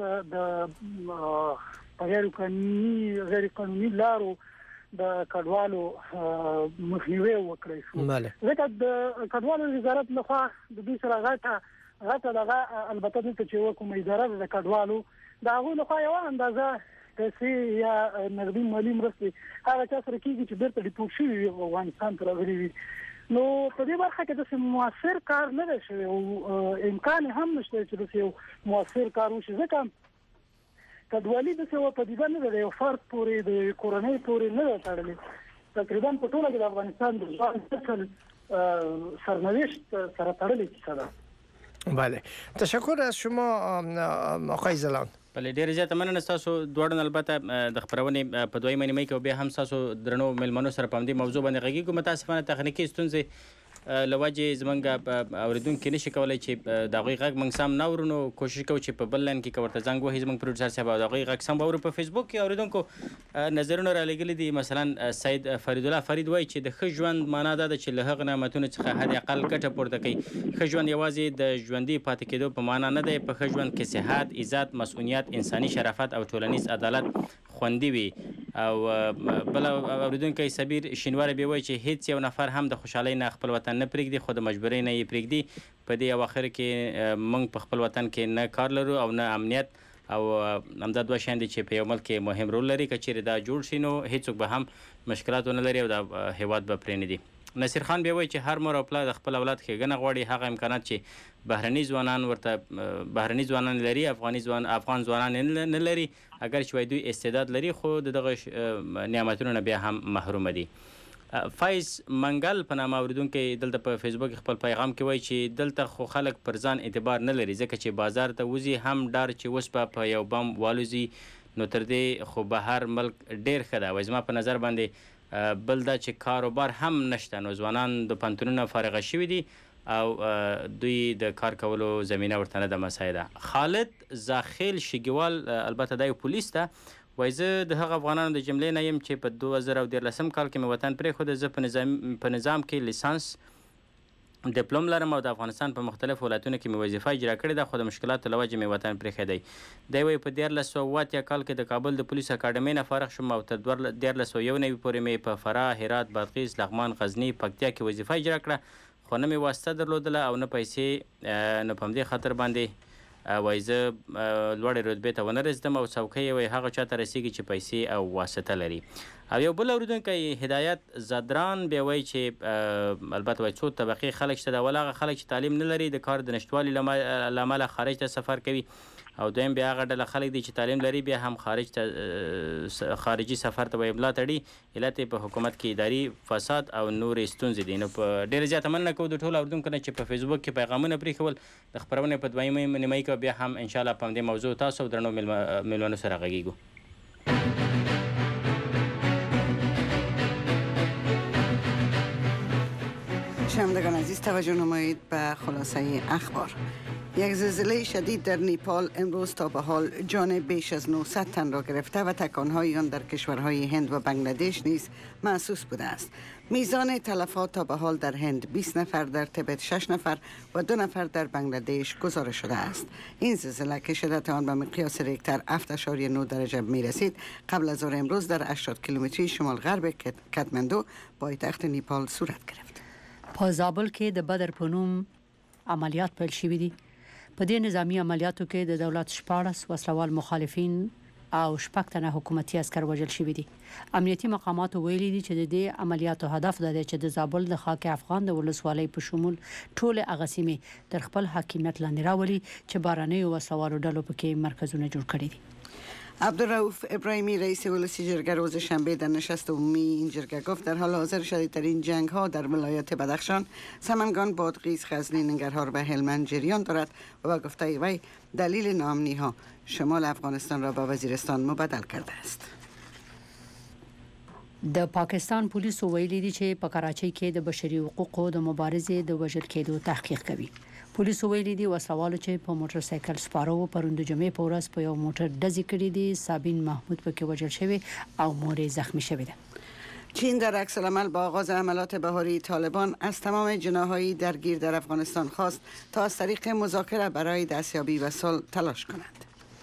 ته غیر قانوني غیر قانوني لارو د کډوالو مخنیوي وکړي شو ځکه د کډوالو وزارت لخوا د دې سره غاټه غاټه دغه البته د چې کوم اداره د کډوالو دا غو له خو یو اندازه پیسې یا نقدي مالی مرستې هغه چا سره کیږي چې بیرته ډیپورټ شوي افغانستان ته راغلي وي نو په دې برخه کې د موثر کار نه دی شوی او امکان هم نشته چې د یو موثر کار وشي ځکه کډوالي د څه په دې باندې د یو فرد پورې د کورنۍ پورې نه تړلې تقریبا په ټوله کې د افغانستان د ځوان سرنوشت سره تړلې کیسه ده. بله تشکر از شما آقای زلان. بله ډیر زیات مننه تاسو دوړن البته د خبرونې په دوی مې مې کې به هم تاسو درنو ملمنو سره په دې موضوع باندې غږی کوم متاسفانه تخنیکی ستونزې لوجه زمونږ اوریدونکو نشي کولای چې د غوي غږ موږ سم نو ورونو کوشش کوو چې په بل لن کې کورته زنګ وهي زمونږ پروډوسر صاحب د غوي غږ سم باور په فیسبوک کې اوریدونکو نظرونه را لګل دي مثلا سید فرید الله فرید وای چې د ښه ژوند معنا ده چې له هغه نعمتونو څخه حد اقل ګټه پورته کوي ښه ژوند یوازې د ژوندۍ پاتې کېدو په معنا نه دی په ښه ژوند کې صحت عزت مسؤلیت انساني شرافت او ټولنیز عدالت خوندي وي او بل اوریدونکو سبیر شینوار به وای چې هیڅ یو نفر هم د خوشحالۍ نه خپل وطن نه پرېږدي خو د مجبورۍ نه یې پرېږدي په دې اواخر کې موږ په خپل وطن کې نه کار لرو او نه امنیت او همدا دوه شیان دي چې په یو ملک کې مهم رول لري که چیرې دا جوړ شي نو هیڅوک به هم مشکلات ونه لري او د هیواد به پرې نه دي. نصیر خان به وایي چې هر مور او پلار د خپل اولاد ښېګڼه غواړي هغه امکانات چې بهرني ځوانان ورته بهرني ځوانان لري افغاني ځوان افغان ځوانان نه لري اگر چې دوی استعداد لري خو دغه نعمتونو نه بیا هم محروم دي. فایز منګل په نامه اوریدونکو دلته په فیسبوک خپل پیغام کې وایي چې دلته خو خلک پر ځان اعتبار نه لري ځکه چې بازار ته وځي هم ډار چې اوس په یو بم والوزي نو تر دې خو بهر ملک ډیر ښه ده وایي زما په نظر باندې بل دا چې کاروبار هم نشته نو ځوانان د پنتونونو فارغه شوي دي او دوی د کار کولو زمینه ورته نه ده مساعده ده. خالد زاخیل شګیوال البته دا یو پولیس ده وایي زه د هغه افغانانو د جملې نه یم چې په دوه زره دیارلسم کال کې مې وطن پرېښوده زه په نظام په نظام کې لیسانس ډیپلوم لرم او د افغانستان په مختلفو ولایتونو کې مې وظیفه اجرا کړې ده خو د مشکلاتو له وجې مې وطن پرېښی دی وایي په دیارلس سوه اووه اتیا کال کې د کابل د پولیس اکاډمۍ نه فارغ شوم او تر دیارلس سوه یو نوي پورې مې په فراه هرات بادغیس لغمان غزني پکتیا کې وظیفه اجرا کړه خو نه مې واسطه درلودله او نه پیسې نو په همدې خاطر باندې وایي زه لوړې رتبې ته ونه رسېدم او څوکۍ یې وایي هغه چا ته رسېږي چې پیسې او واسطه لري. او یو بل اوریدونکی هدایت زدران بیا وایي چې البته وایي څو طبقې خلک شته، د اول هغه خلک چې تعلیم نه لري د کار د نشتوالي له امله خارج ته سفر کوي، او دویم بیا هغه ډله خلک دي چې تعلیم لري بیا هم خارج ته خارجي سفر ته وایي ملا تړي، علت په حکومت کې اداري فساد او نورې ستونزې دي. نو په ډېره زیاته مننه کوو د ټولو اوریدونکو نه چې په فیسبوک کې پیغامونه پرېښول، د خپرونې په دویمه نیمایي کې بیا هم انشاءالله په همدې موضوع تاسو او درنو میلمنو سره غږیږو. شنوندگان عزیز توجه نمایید به خلاصه اخبار. یک زلزله شدید در نیپال امروز تا به حال جان بیش از نهصد تن را گرفته و تکانهای آن در کشورهای هند و بنگلادش نیز محسوس بوده است. میزان تلفات تا به حال در هند بیست نفر، در تبت شش نفر و دو نفر در بنگلادش گزارش شده است. این زلزله که شدت آن به مقیاس ریکتر هفت اشاریه نه درجه می رسید قبل از ظهر امروز در هشتاد کیلومتری شمال غرب کاتماندو پایتخت نیپال صورت گرفت. په زابل کې د بدر په نوم عملیات پیل شوي دي. په دې نظامی عملیاتو کې د دولت شپاړس وسلوال مخالفین او شپږ تنه حکومتي عسكر وژل شوي دي. امنیتي مقاماتو ویلي دي چې د دې عملیاتو هدف دا دی چې د زابل د خاک افغان د ولسوالۍ په شمول ټول هغه سیمې تر خپل حاکمیت لاندې راولي چې بهرنیو وسلوالو ډلو پکې مرکزونه جوړ کړي دي. عبدالرؤوف ابراهیمی رئیس ولسی جرگه روز شنبه در نشست عمومی این جرگه گفت در حال حاضر شدیدترین جنگ ها در ولایات بدخشان، سمنگان، بادغیس، غزنی، ننگرهار و هلمند جریان دارد و با گفته وی دلیل ناامنی ها شمال افغانستان را به وزیرستان مبدل کرده است. د پاکستان پولیسو ویلي دي چې په کراچۍ کې د بشري حقوقو د مبارزې د وژل کېدو تحقیق کوي. پولیسو ویلي دي وسلوالو چې په موټر سایکل سپارو پروند جمعې په ورځ په یو موټر ډزې کړې دي. سابین محمود پکې وژل شوی او مور زخمی شوی ده. چین در عکس العمل با آغاز عملیات بهاری طالبان از تمام جناح‌های درگیر در افغانستان خواست تا از طریق مذاکره برای دستیابی به صلح تلاش کنند.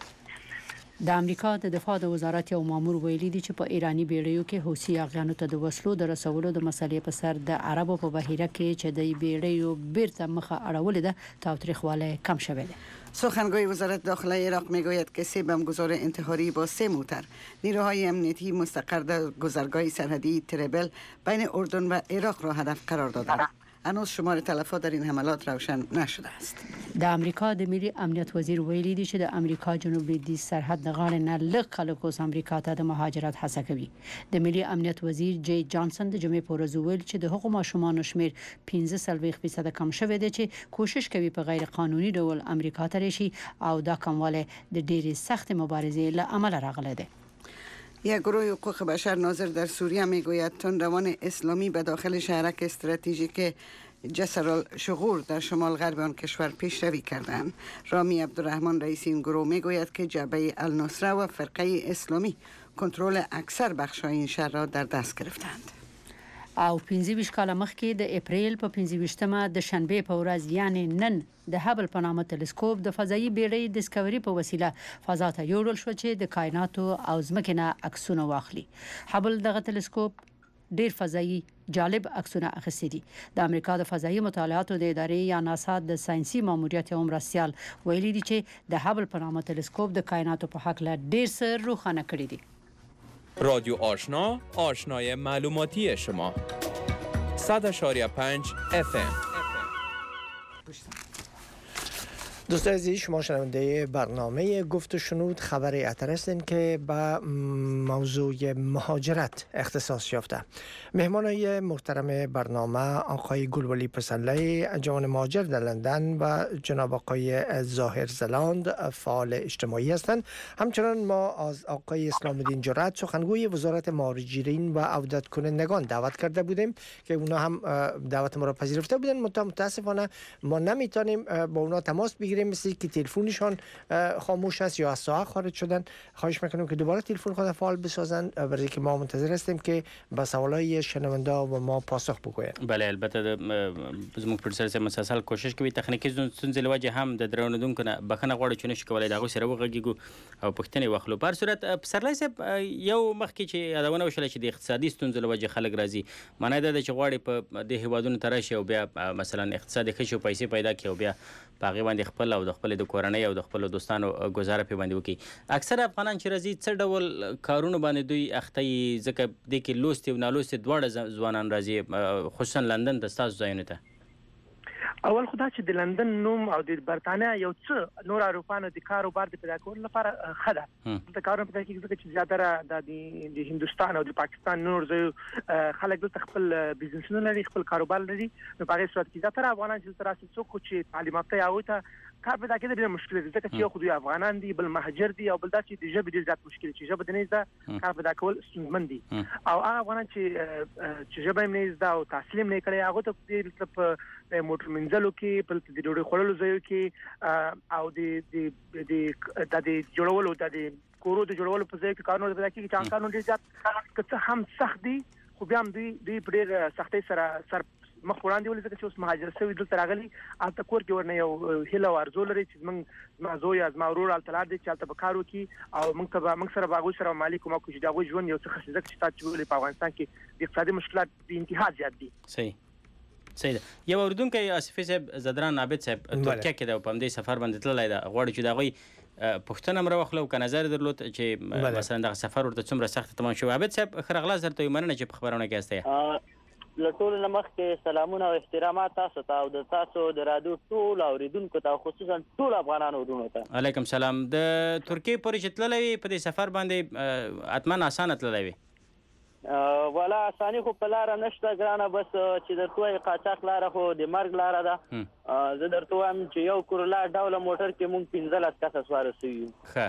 د امریکا د دفاع د وزارت یو مامور ویلي دي چې په ایرانی بیړیو کې حوثي اغیانو ته د وسلو د رسولو د مسلې په سر د عربو په بهیره کې چې د بیړیو بیرته مخه اړولې ده تاوتریخوالی کم شوی ده. سخنگوی وزارت داخله عراق میگوید که سه بمبگذار انتحاری با سه موتر نیروهای امنیتی مستقر در گذرگاه سرحدی تربل بین اردن و عراق را هدف قرار دادند. هنوز شمار تلفات در این حملات روشن نشده است. د امریکا د ملي امنیت وزیر ویلي دی چې د امریکا جنوب لویدیځ سرحد د غاړې نه لږ خلک اوس امریکا ته د مهاجرت هڅه کوي. د ملي امنیت وزیر جی جانسن د جمعې په ورځ ویل چې د حقوق ماشومان شمیر پنځه څلوېښت فیصد کم شوی دی چې کوشش کوي په غیر قانوني ډول امریکا ته راشي او دا کموالی د ډېرې سخت مبارزې له امله راغلی دی. یک گروه حقوق بشر ناظر در سوریه میگوید تندروان اسلامی به داخل شهرک استراتژیک جسر الشغور در شمال غرب آن کشور پیشروی کردند. رامی عبدالرحمن رئیس این گروه میگوید که جبهه النصره و فرقه اسلامی کنترل اکثر بخش‌های این شهر را در دست گرفتند. او پنځه ویشت کاله مخکې د اپریل په پنځه ویشتمه د شنبې په ورځ یعنی نن د هبل په نامه تلسکوپ د فضایي بیړۍ ډسکوري په وسیله فضا ته یوړل شو چې د کائناتو او ځمکې نه عکسونه واخلي. هبل دغه تلسکوپ ډیر فضایي جالب عکسونه اخیستي دي. د امریکا د فضایي مطالعاتو د ادارې یا ناسا د ساينسي ماموریت یو مرستیال ویلي دي چې د هبل په نامه تلسکوپ د کائناتو په حق له ډیر څه روښانه کړي دي. رادیو آشنا، آشنای معلوماتی شما. صد و پنج اف ام. دوستان عزیز، شما شنونده برنامه گفت و شنود خبر اتر هستین که به موضوع مهاجرت اختصاص یافته. مهمانای محترم برنامه آقای گلولی پسندلی، جوان مهاجر در لندن و جناب آقای ظاهر زلاند، فعال اجتماعی هستند. همچنان ما از آقای اسلام الدین جرأت، سخنگوی وزارت مهاجرین و عودت کنندگان دعوت کرده بودیم که اونا هم دعوت ما را پذیرفته بودن. متاسفانه ما نمیتونیم با اونا تماس بگیریم، مثل که تلفنشان خاموش است یا از ساعت خارج شدن. خواهش میکنیم که دوباره تلفن خود فعال بسازن، برای اینکه ما منتظر هستیم که به سوالای شنونده و ما پاسخ بگویند. بله، البته زموږ پروډوسر سره مسلسل کوشش کوي تخنیکی ستونزې له وجې هم د درونیدونکو نه بخښنه غواړو چې نشو کولی د هغوی سره وغږیږو او پوښتنې واخلو. په هر صورت پسرلی صاحب، یو مخکې چې یادونه وشوله چې د اقتصادي ستونزو له وجې خلک راځي، معنی دا ده چې غواړي په دې هیوادونو ته راشي او بیا مثلا اقتصاد ښه شي او پیسې پیدا کړي او بیا په هغې باندې خپل خپل او د خپل د کورنۍ او د خپل دوستانو گزاره په باندې وکړي. اکثر افغانان چې راځي څه ډول کارونه باندې دوی اخته یي ځکه د کې لوستي او نالوستي دواړه ځوانان راځي خصوصا لندن ته ستاسو ځایونو ته؟ اول خدا چې د لندن نوم او د برتانیا یو څه نور اروپانو د کاروبار د پیدا کولو لپاره خده د کارونه پیدا کیږي ځکه چې زیاتره د د هندستان او د پاکستان نور ځای خلک دلته خپل بزنسونه لري، خپل کاروبار لري. نو په هغه صورت کې زیاتره افغانان چې تر څو چې تعلیمات یې او ته کار پیدا کېدل ډېر مشکل دي ځکه چې یو خو دوی افغانان دي، بل مهاجر دي، او بل دا چې د ژبې ډېر زیات مشکل چې ژبه د نه زده کار پیدا کول ستونزمن دي. او هغه افغانان چې چې ژبه یې نه زده او تحصیل یې نه کړی هغه ته په موټر منځلو کې په د ډوډۍ خوړلو ځایو کې او د د د جوړولو د کورو د جوړولو په ځای کې کارونه پیدا کېږي چې هغه کارونه ډېر زیات که هم سخت دي خو بیا هم دوی دوی په ډېر سختۍ سره سر مخ وړاندې ولې ځکه چې اوس مهاجر شوي دلته راغلي هلته کور کې ورنه یو هیله او ارزو لري چې زموږ زما زوی یا زما ورور هلته لاړ دی چې هلته به کار وکړي او موږ ته به موږ سره به هغوی سره مالي کومک وشي د هغوی ژوند یو څه ښه شي ځکه چې تاسو چې ویلې په افغانستان کې د اقتصادي مشکلات د انتها زیات دي. صحیح صحیح ده. یو اورېدونکی آصفي صاحب زدران عابد صاحب ترکیه کې دی او په همدې سفر باندې تللی ده، غواړي چې د هغوی پوښتنه هم راواخلو که نظر درلود چې مثلا دغه سفر ورته څومره سخت تمام شوی. عابد صاحب ښه راغلاست درته مننه چې په خبرونه کې هستئ. له ټولو نه مخکې سلامونه او احترامات تاسو ته او د تاسو د رادیو ټولو اورېدونکو ته خصوصا ټولو افغانانو وروڼو ته. علیکم سلام. د ترکیې پورې چې تللی وي په دې سفر باندې حتما اسانه تللی وي؟ والا اساني خو په لاره نشته ګرانه، بس چې درته وایم قاچاق لاره خو د مرګ لاره ده. زه درته وایم چې یو کرولا ډوله موټر کې مونږ پنځلس کسه سواره سوي یو. ښه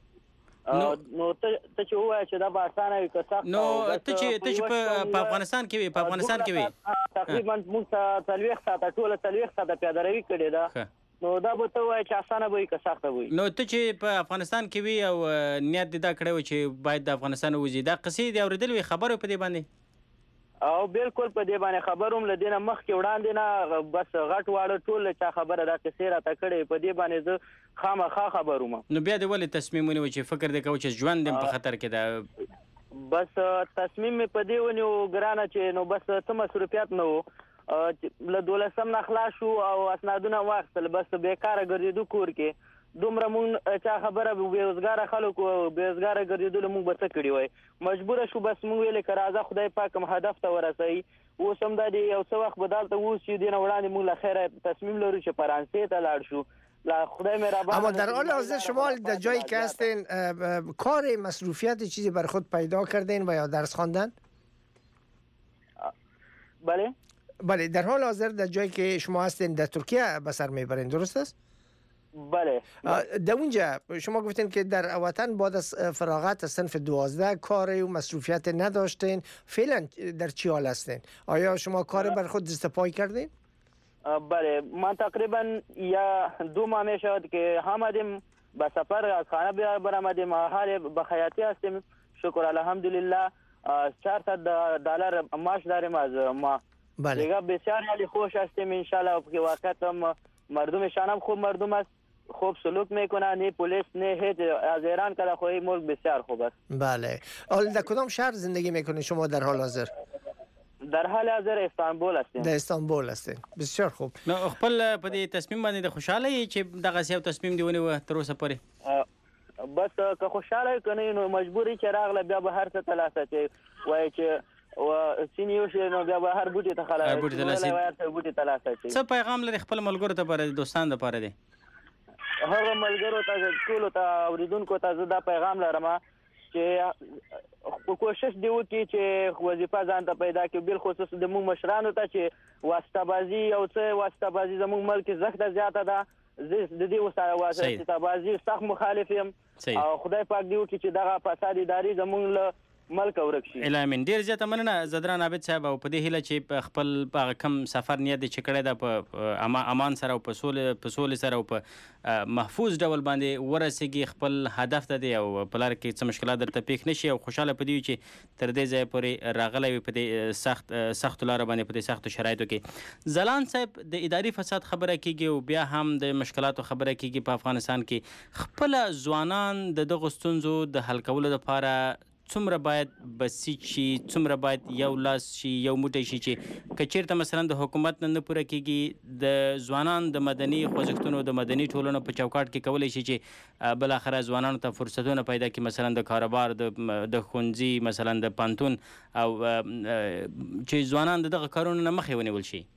نو ته چې ووایې چې دا به اسانه وي که سخت نو ته چې ته چې په افغانستان کې وي په افغانستان کې وي تقریبا مونږ ته څلوېښت ساعته ټوله څلوېښت ساعته پیاده روي کړې ده. نو دا به ته ووایې چې اسانه به وي که سخته به وي. نو ته چې په افغانستان کې وي او نیت دې دا کړی و چې باید د افغانستان ووځي، دا قصې دې اورېدلې وي خبر په دې باندې؟ او بالکل په دې باندې خبر هم له دې نه مخکې وړاندې نه بس غټ واړه ټول چا خبره دا قصې راته کړې په دې باندې زه خامخا خبر وم. نو بیا دې ولې تصمیم ونیو چې فکر دې کوو چې ژوند دې په خطر کې ده؟ بس تصمیم مې په دې ونیو ګرانه چې نو بس څه مصروفیات نه و، له دولسم نه خلاص شو او اسنادونه واخیستل، بس بېکاره ګرځېدو کور کې. دومره مونږ چا خبره بېروزګاره خلکو بېروزګاره ګرځېدلو مونږ به څه کړي وای، مجبوره شو بس مونږ ویلې که راځه خدای پاک هم هدف ته ورسوي. اوس هم دا دی یو څه وخت به دلته اوسو دې نه وړاندې مونږ له خیره تصمیم لرو چې فرانسې ته لاړ شو. خدای مهربان. اما در حال حاضر شما در جایی که هستین کار مصروفیت چیزی بر خود پیدا کردین و یا درس خواندن؟ بله بله در حال حاضر در جایی که شما هستین در ترکیه به سر میبرین، درست است؟ بله. در اونجا شما گفتین که در وطن بعد از فراغت از صنف دوازده کار و مصروفیت نداشتین، فعلا در چی حال هستین؟ آیا شما کار بر خود دست پای کردین؟ بله من تقریبا یا دو ماه می شود که آمدیم به سفر از خانه برآمدیم، حال بخیاطی هستیم شکر الحمدلله. چهارصد دلار معاش داریم از ما. بله. دیگه بسیار حالی خوش هستیم انشالله که واقعا هم مردمشان هم خوب مردم است، خوب سلوک میکنه، نه پلیس نه هیچ. از ایران که خواهی ملک بسیار خوب است. بله. حالا در کدام شهر زندگی میکنید شما در حال حاضر؟ در حال حاضر استانبول هستیم. در استانبول هستیم. بسیار خوب. نو خپل په دې تصمیم باندې د خوشاله یې چې دغه یو تصمیم دی ونیو تر اوسه پورې؟ بس که خوشاله کنه نو مجبوری چې راغله بیا به هر څه تلاسه چې وای چې و سینیو شه نو بیا به هر بوټي ته خلاص هر بوټي تلاسه هر بوټي تلاسه چې څه پیغام لري خپل ملګرو ته پر دوستان د پاره دی؟ هغه ملګرو ته ټول ته اوریدونکو ته زه دا پیغام لرم چې کوشش دی وکړي چې وظیفه ځان ته پیدا کړي، بل خصوص د موږ مشرانو ته چې واسطه بازي او څه واسطه بازي زموږ ملک زخته زیاته ده. زه د دې وسه واسطه بازي سخت مخالف یم او خدای پاک دی وکړي چې دغه فساد اداري زموږ له ملک ورک شي. الامین. ډیر زیاته مننه زدران عابد صاحب او په دې هیله چې خپل په کم سفر نیت چې کړی دا په امان سره او په سول په سول سره او په محفوظ ډول باندې ورسیږي خپل هدف ته دی او په لار کې څه مشکلات درته پیښ نشي او خوشاله پدې چې تر دې ځای پورې راغلی وي په دې سخت سخت لار باندې په دې سخت شرایطو کې. زلان صاحب د اداري فساد خبره کیږي او بیا هم د مشکلاتو خبره کیږي په افغانستان کې، خپل ځوانان د دغه ستونزو د حل کولو لپاره څومره باید بسیج شي، څومره باید یو لاس شي، یو موټی شي چې که چیرته مثلا د حکومت نه نه پوره کېږي، د ځوانان د مدني خوځښتونو د مدني ټولنو په چوکاټ کې کولی شي چې بالاخره ځوانانو ته فرصتونه پیدا کړي، مثلا د کاروبار، د د ښوونځي، مثلا د پوهنتون، او چې ځوانان د دغه کارونو نه مخې ونیول شي؟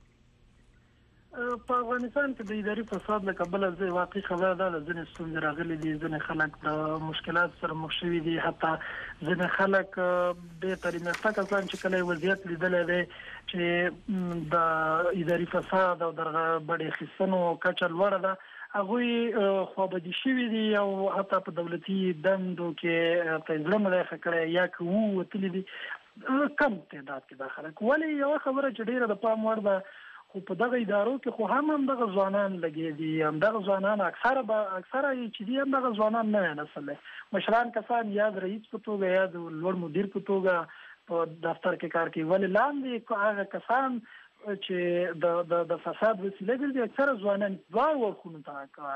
په افغانستان کې د اداري فساد له کبله زه واقعي خبره ده، ځینې ستونزې راغلي دي، ځینې خلک د مشکلات سره مخ شوي دي، حتی ځینې خلک ډېر تعلیم یافته کسان چې کله وضعیت لیدلی دی چې د اداري فساد او د بډې اخیستنو کچه لوړه ده، هغوی خوابدي شوي دي او حتی په دولتي دندو کې په زړه نه دی ښه کړی یا که ووتلي دي کم تعداد کې دا خلک. ولې یوه خبره چې ډېره د پام وړ ده، خو په دغه ادارو کې خو هم هم دغه ځوانان لګي دي، هم دغه ځوانان اکثره به اکثره چې دي هم دغه ځوانان نه نسل دی، مشران کسان یا د رئیس په توګه یا د لوړ مدیر په توګه په دفتر کې کار کوي، ولې لاندې هغه کسان چې د د د فساد وسیله ګرځي اکثره ځوانان دواړو اړخونو ته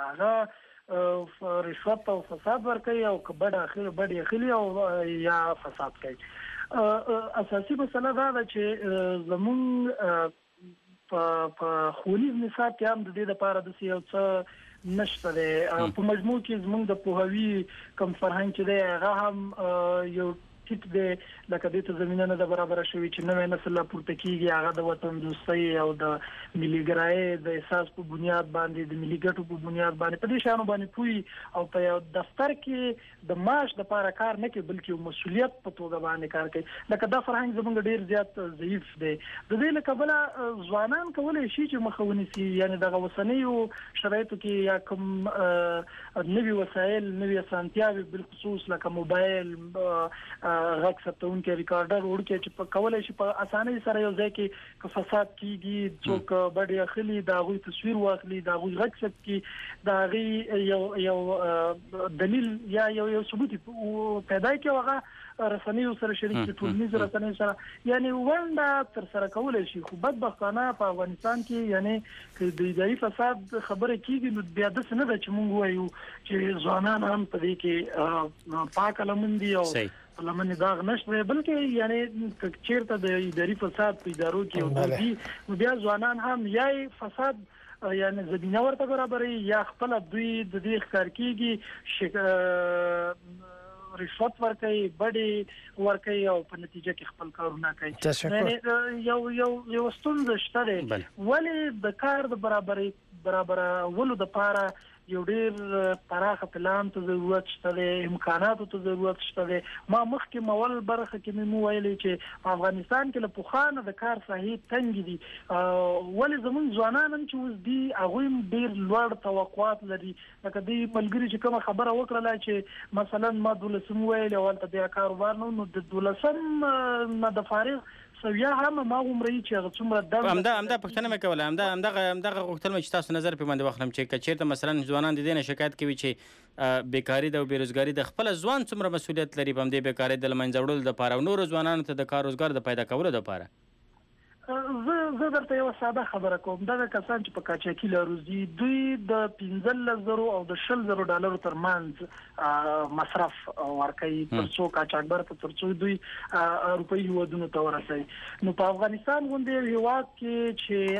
هغه رشوت او فساد ورکوي او که بډ اخلي بډ اخلي او یا فساد کوي. اساسي مسله دا ده چې زمونږ په ښوونیز نصاب کې هم د دې لپاره داسې یو څه نشته دی. په مجموع کې زموږ د پوهاوي کم فرهنګ چې دی هغه هم یو ټیټ دی، لکه دې ته زمینه نه ده برابره شوې چې نوی نسل راپورته کېږي، هغه د وطن دوستۍ او د ملي ګرایۍ د احساس په بنیاد باندې، د ملي ګټو په بنیاد باندې په دې شیانو باندې پوهي او په یو دفتر کې د معاش دپاره کار نه کوي بلکې یو مسؤلیت په توګه باندې کار کوي. لکه دا فرهنګ زموږ ډېر زیات ضعیف دی. د دې له کبله ځوانان کولی شي چې مخه ونیسي، یعنې دغه اوسنیو شرایطو کې یا کوم نوي وسایل، نوي اسانتیاوې بالخصوص لکه موبایل، غږ ثبتونکی ریکارډر وړکي چې په کولی شي په اسانۍ سره یو ځای کې که فساد کېږي، څوک بډې اخلي، د هغوی تصویر واخلي، د هغوی غږ ثبت کړي، د هغې یو یو دلیل یا یو یو ثبوت پیدا کړي او هغه رسنیو سره شریک کړي، ټولنیزو رسنیو سره، یعنې ونډه ترسره کولی شي. خو بدبختانه په افغانستان کې یعنې که د اداري فساد خبره کېږي نو بیا داسې نه ده چې موږ ووایو چې ځوانان هم په دې کې پاک لمن دي او لمنې داغ نشته، بلکې یعنې چیرته د اداري فساد په ادارو کې یو دردي نو بیا ځوانان هم یا فساد یعنې زمینه ورته برابروي یا خپله دوی د دې ښکار کېږي رشوت ورکوي، بډې ورکوي او په نتیجه کې خپل کارونه کوي. یو یو یو ستونزه شته دی. ولې د کار د برابرۍ برابرولو دپاره یو ډېر پراخه پلان ته ضرورت شته دی، امکاناتو ته ضرورت شته دی. ما مخکې مول برخه کې مې ویلي چې په افغانستان کې له پخوا نه د کار ساحې تنګې دي، ولې زموږ ځوانان هم چې اوس دي هغوی هم ډېر لوړ توقعات لري. لکه دوی ملګري چې کومه خبره وکړله چې مثلا ما دولسم ویلې او هلته بیا کاروبار نه نو د دولسم نه د فارغ سویا هم ما عمرې چې هغه څومره د همدا همدا پښتنه مې کوله، همدا همدغه همدغه غوښتل مې چې تاسو نظر په باندې واخلم چې که چېرته مثلا ځوانان د دې نه شکایت کوي چې بیکاري ده او بېروزګاري ده، خپله ځوان څومره مسؤلیت لري په همدې بیکارۍ د له منځه وړلو دپاره او نورو ځوانانو ته د کار روزګار د پیدا کولو دپاره؟ زه زه درته یو ساده خبره کوم. دغه کسان چې په قاچاقي لارو دوی د پنځلس زرو او د شل زرو ډالرو ترمنځ مصرف ورکوي تر څو قاچاقبر ته تر څو دوی اروپایي هیوادونو ته ورسوي. نو په افغانستان غوندې یو هیواد کې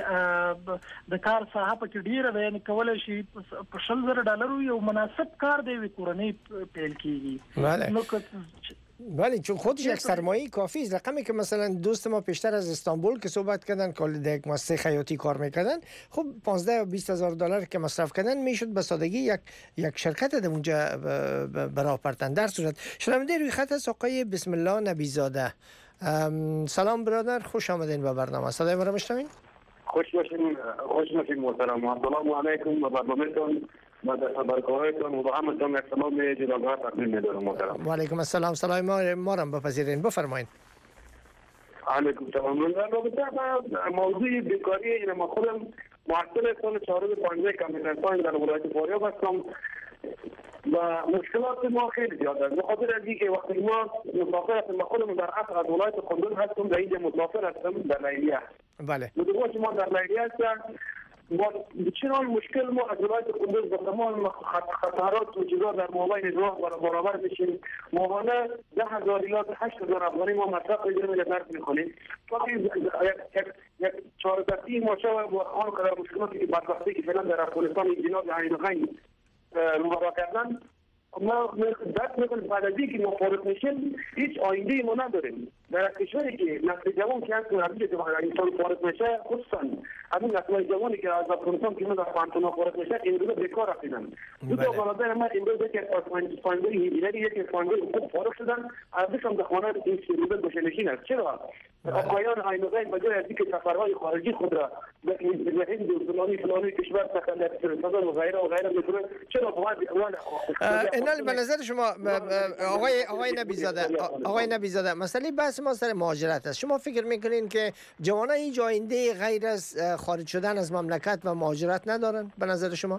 چې د کار ساحه پکې ډېره ده، یعنې کولی شي په شل زره ډالرو یو مناسب کار دی یوې کورنۍ پیل کېږي. نو بله، چون خودش یک سرمایه کافی است. رقمی که مثلا دوست ما پیشتر از استانبول که صحبت کردن که در یک مؤسسه خیاطی کار میکردن، خب پانزده یا بیست هزار دلار که مصرف کردن میشد به سادگی یک یک شرکت در اونجا براه پرتن. در صورت شنونده روی خط است آقای بسم الله نبیزاده. سلام برادر، خوش آمدین به برنامه. صدای ما را میشنوین؟ خوش باشین، خوش باشین محترم. السلام علیکم و برنامه‌تون و در خبرگاهتون و با همتون یک سلام جناب‌ها تقدیم می‌دارم محترم. و علیکم السلام. سلام ما ما را بپذیرین، بفرمایید. علیکم السلام. من در رابطه با موضوع بیکاری این ما خودم معطل سال چهارم پانزده کامپیوتر ساینس در ولایت فاریاب هستم و مشکلات ما خیلی زیاد است. بخاطر از اینکه وقتی ما مسافر هستیم، خودم در اصل از ولایت قندوز هستم، در اینجا مسافر هستم در لیلیه. بله. مدوبات ما در لیلیه هستم با چنان مشکل ما از ولایت کندوز با تمام خطرات و جدا در مابین راه برابر میشیم. ماهانه ده هزار یا هشت هزار افغانی ما مصرف می‌کنیم یا درس می‌خونیم. وقتی یک چهار دستی ما شو با آن قدر مشکلاتی که بدبختی که فعلا در افغانستان جناب عین غنی روبرو کردن، ما دست میکنیم بعد از اینکه ما فارغ میشیم هیچ آینده ما نداریم. در کشوری که نسل جوان که هست نتیجه که انسان فارغ میشه، خصوصا همین نسل جوانی که از افغانستان که ما در پانتونا فارغ میشه امروز بیکار رفتن. دو تا برادر ما امروز یک پاسپورت ایرانی یک پاسپورت خوب فارغ شدن، ازشون در خانه این سیروبه گوشه‌نشین است. چرا؟ آقایان عین‌العین بجای از اینکه سفرهای خارجی خود را به هند و فلانی فلانی کشور سفر و غیره و غیره می‌کنند، چرا باید اول اینال به نظر شما آقای آقای نبیزاده آقای نبیزاده مسئله بحث ما سر مهاجرت است. شما فکر میکنین که جوانان هیچ آینده غیر از خارج شدن از مملکت و مهاجرت ندارن به نظر شما؟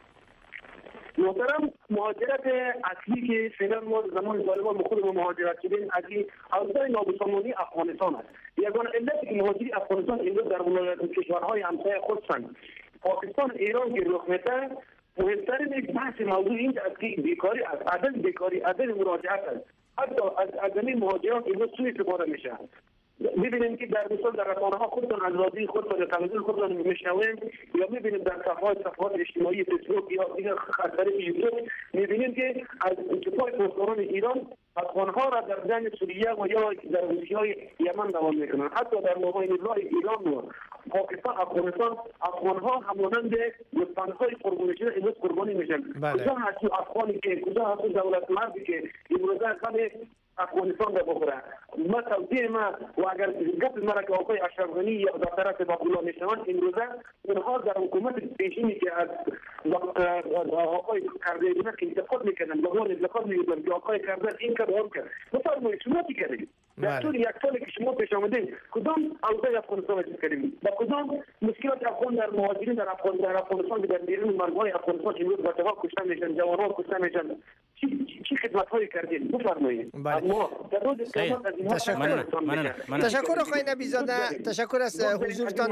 محترم، مهاجرت اصلی که فعلا ما زمان طالبان خودمون مهاجرت شدیم اصلی اوضاع نابسامانی افغانستان است. یگانه علت که مهاجری افغانستان امروز در کشورهای همسایه خودشان پاکستان ایران که رخ میده، مهمترین یک بحث موضوع این است که بیکاری است، عدم بیکاری، عدم مراجعت است. حتی از عدم مهاجران امروز سوء استفاده میشه. می‌بینیم که در مثال در رسانه‌ها خودتون از رادیو خودتون تلویزیون خودتون میشنویم یا می‌بینیم در صفحات صفحات اجتماعی فیسبوک یا دیگر خاطر یوتیوب می‌بینیم که از اتفاق پاسداران ایران افغان‌ها را در جنگ سوریه و یا در روسیه یمن دوام می‌کنند. حتی در مابین ایران و پاکستان افغانستان افغان‌ها همانند گوسفندهای قربانی شده امروز قربانی میشن. کجا هست افغانی که کجا هست دولت مردی که امروز خود افغانستان را بخوره؟ ما توضیح ما و اگر گفت مرا که آقای اشرف غنی یا دکتر عبدالله میشوند امروزه اونها در حکومت پیشینی که از آقای کردیونه که انتقاد میکنن به اون انتقاد میکنن که آقای کردن این کار اون کرد. بفرمایید شما چی کردید؟ در طول یک سالی که شما پیش آمدید کدام اوضاع افغانستان را چیز کردید؟ با کدام مشکلات افغان در مهاجرین در افغان در افغانستان در بیرون مردهای افغانستان امروز بچه‌ها کشته میشن، جوانان کشته میشن، چی چی خدمت‌هایی کردید؟ بفرمایید. تشکر. تشکر آقای نبیزاده، تشکر از حضورتان.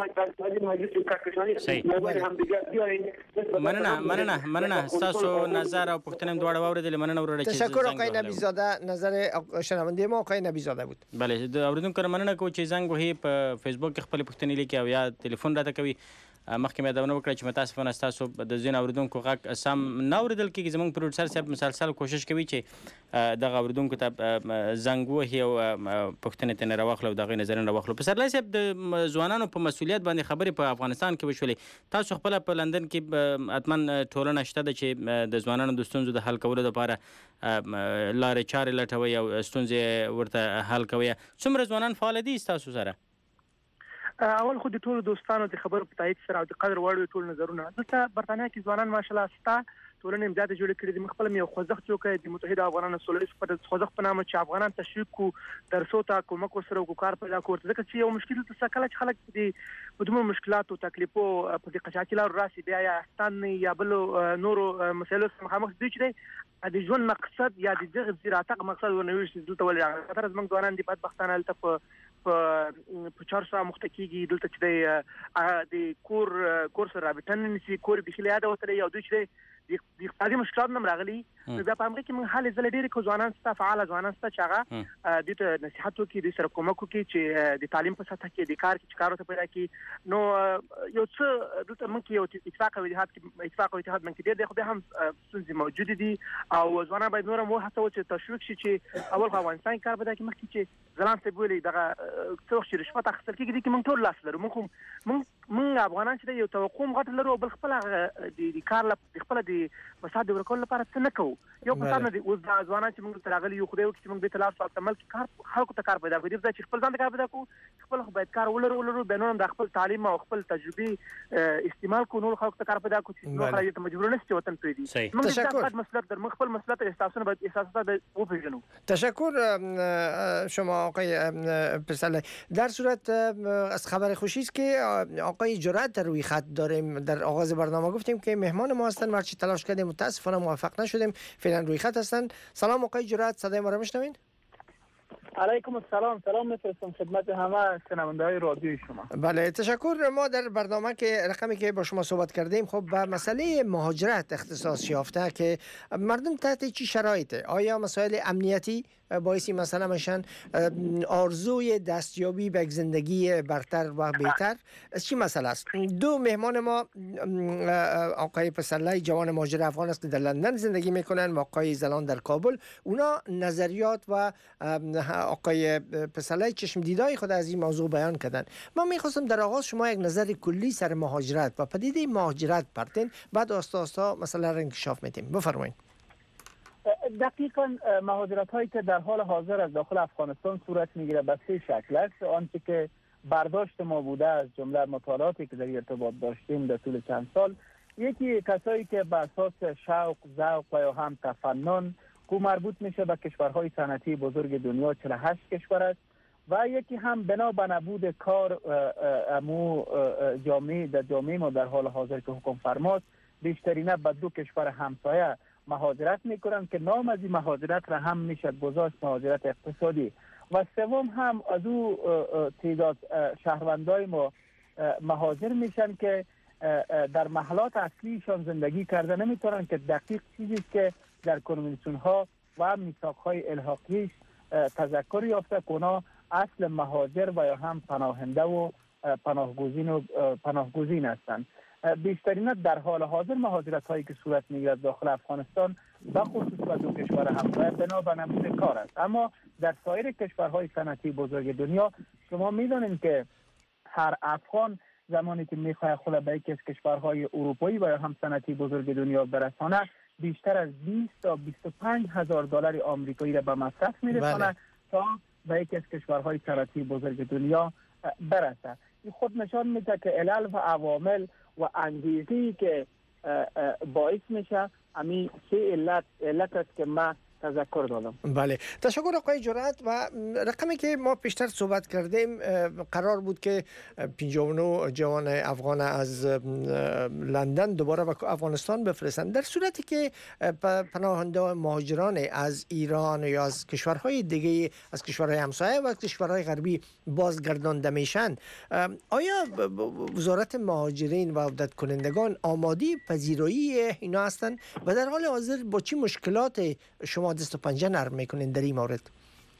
مننه مننه مننه تاسو نظر او پوښتنه دواړه واوریدل. مننه ورور چې تشکر آقای نبیزاده، نظر شنونده ما آقای نبیزاده بود. بله د اوریدونکو مننه کو چې زنګ وهي په فیسبوک کې خپل پوښتنې لیکي او یا ټلیفون راته کوي. مخکې مې دونه وکړه چې متاسفانه تاسو د ځین اوریدونکو غږ سم نه اوریدل کېږي. زموږ پروډوسر صاحب مسلسل کوشش کوي چې دغه اوریدونکو ته زنګ وهي او پوښتنې ته نه راواخلو دغه نظرونه راواخلو. پسرلی صاحب د ځوانانو په مسولیت باندې خبرې په افغانستان کې وشولې. تاسو خپل په لندن کې اتمن ټولنه شته ده چې د ځوانانو د ستونزو د حل کولو لپاره لارې چارې لټوي او ستونزې ورته حل کوي. څومره ځوانان فعال دي تاسو سره؟ اول خو د ټولو دوستانو د خبرو په تایید سره او د قدر وړ ټول نظرونه دلته برتانیا کې ځوانان ماشاءالله ستا ټولنې امداد جوړ کړي دي. خپل یو خوځښت جوړ کړي د متحده افغانانو سولې په خوځښت په نامه چې افغانان تشویق کو درسو ته کومک وسره او کار پیدا کوي. ځکه چې یو مشکل څه کله چې خلک دي په دومره مشکلات او تکلیفو په دې قشاچي لار راسي بیا یا ستان یا بل نورو مسایلو سره مخامخ دي چې د ژوند مقصد یا د دغه زیراتق مقصد ونوي چې دلته ولې تر زمنګ ځوانان دي بدبختانه الته په په چار سره مختکیږي دلته چې د کور کور سره رابطه نه نشي کور به خلیا ده وته یو دوی چې د اقتصادي مشکلات هم راغلي. نو بیا په امریکا کې موږ حالې زله ډېرې کو ځوانان ستا فعال ځوانان ستا چې هغه دې ته نصیحت وکړي دې سره کومک وکړي چې د تعلیم په سطح کې د کار کې کار ته پیدا کړي. نو یو څه دلته موږ یو اتفاق او اتحاد کې اتفاق او اتحاد موږ ډېر دی خو به هم ستونزې موجود دي او ځوانان باید نور هم وهڅول چې تشویق شي چې اول خو افغانستان کار پیدا کړي مخکې چې ځلان ته بولي دغه څه وخت رشوت اخیستل کېږي چې موږ ټول لاس لرو. موږ موږ موږ افغانان چې یو توقع غټ لرو بل خپل د کار د خپل د فساد ورکول لپاره څه نه کوو. یو پټان دی اوس د ځوانان چې موږ تراغلي یو خدای وکړي چې موږ به تلاش وکړو عمل کې کار خلکو ته کار پیدا کړو چې خپل ځان ته کار پیدا کړو خپل خو باید کار ولرو ولرو بنون د خپل تعلیم او خپل تجربه استعمال کو نور خلکو ته کار پیدا کړو چې نو خلک ته مجبور نه شي وطن پریدي. موږ د خپل مسلک در خپل مسلک احساسونه باید احساسات او پیژنو. تشکر شما آقای پسرلی. در صورت از خبر خوشی است که آقای جرأت روی خط داریم. در آغاز برنامه گفتیم که مهمان ما هستن مرچی تلاش کردیم متاسفانه موفق نشدیم. فعلا روی خط هستن. سلام آقای جرأت، صدای ما رو میشنوین؟ علیکم السلام، سلام میفرستم خدمت همه شنونده‌های رادیوی شما. بله تشکر. ما در برنامه که رقمی که با شما صحبت کردیم خب به مسئله مهاجرت اختصاص یافته که مردم تحت چی شرایطه؟ آیا مسائل امنیتی باعثی مثلا میشن، آرزوی دستیابی به زندگی برتر و بهتر، از چی مسئله است؟ دو مهمان ما آقای پسرلی جوان مهاجر افغان است که در لندن زندگی میکنن و آقای زلان در کابل. اونا نظریات و آقای پسرلی چشم دیدای خود از این موضوع بیان کردن. من میخواستم در آغاز شما یک نظر کلی سر مهاجرت و پدیده مهاجرت پرتین، بعد آستا آستا مسئله را انکشاف میدیم. بفرمایید. دقیقاً مهاجرت هایی که در حال حاضر از داخل افغانستان صورت میگیره به سه شکل است. آنچه که برداشت ما بوده از جمله مطالعاتی که در ارتباط داشتیم در طول چند سال، یکی کسایی که به اساس شوق، ذوق و یا هم تفنن که مربوط میشه به کشورهای صنعتی بزرگ دنیا، چهل و هشت کشور است، و یکی هم بنا به نبود کار امو جامعه در جامعه ما در حال حاضر که حکم فرماست، بیشترینه به دو کشور همسایه مهاجرت میکنن که نام از این مهاجرت را هم میشد گذاشت مهاجرت اقتصادی. و سوم هم از او تعداد شهروندای ما مهاجر میشن که در محلات اصلیشان زندگی کرده نمیتونن که دقیق چیزی که در کنوانسیون ها و میثاق های الحاقیش تذکر یافته کنا اصل مهاجر و یا هم پناهنده و پناهگزین و پناهگزین هستند. بیشترین در حال حاضر مهاجرت هایی که صورت میگیرد داخل افغانستان به خصوص به دو کشور همسایه بنا به نبود کار است. اما در سایر کشورهای صنعتی بزرگ دنیا شما میدانید که هر افغان زمانی که میخواد خود به یکی از کشورهای اروپایی و یا هم صنعتی بزرگ دنیا برسانه، بیشتر از بیست تا بیست و پنج هزار دلار آمریکایی را به مصرف میرسانه تا به یکی از کشورهای صنعتی بزرگ دنیا برسه. این خود نشان میده که علل و عوامل و انگیزه‌ای که باعث میشه همین سه علت علت است که ما تذکر دادم. بله تشکر آقای جرأت. و رقمی که ما پیشتر صحبت کردیم قرار بود که پنجاه و نه جوان افغان از لندن دوباره به افغانستان بفرستند. در صورتی که پناهنده مهاجران از ایران یا از کشورهای دیگه، از کشورهای همسایه و کشورهای غربی بازگردانده میشن، آیا وزارت مهاجرین و عودت کنندگان آماده پذیرایی اینا هستند و در حال حاضر با چه مشکلات شما دست و پنجه نرم میکنین در این مورد؟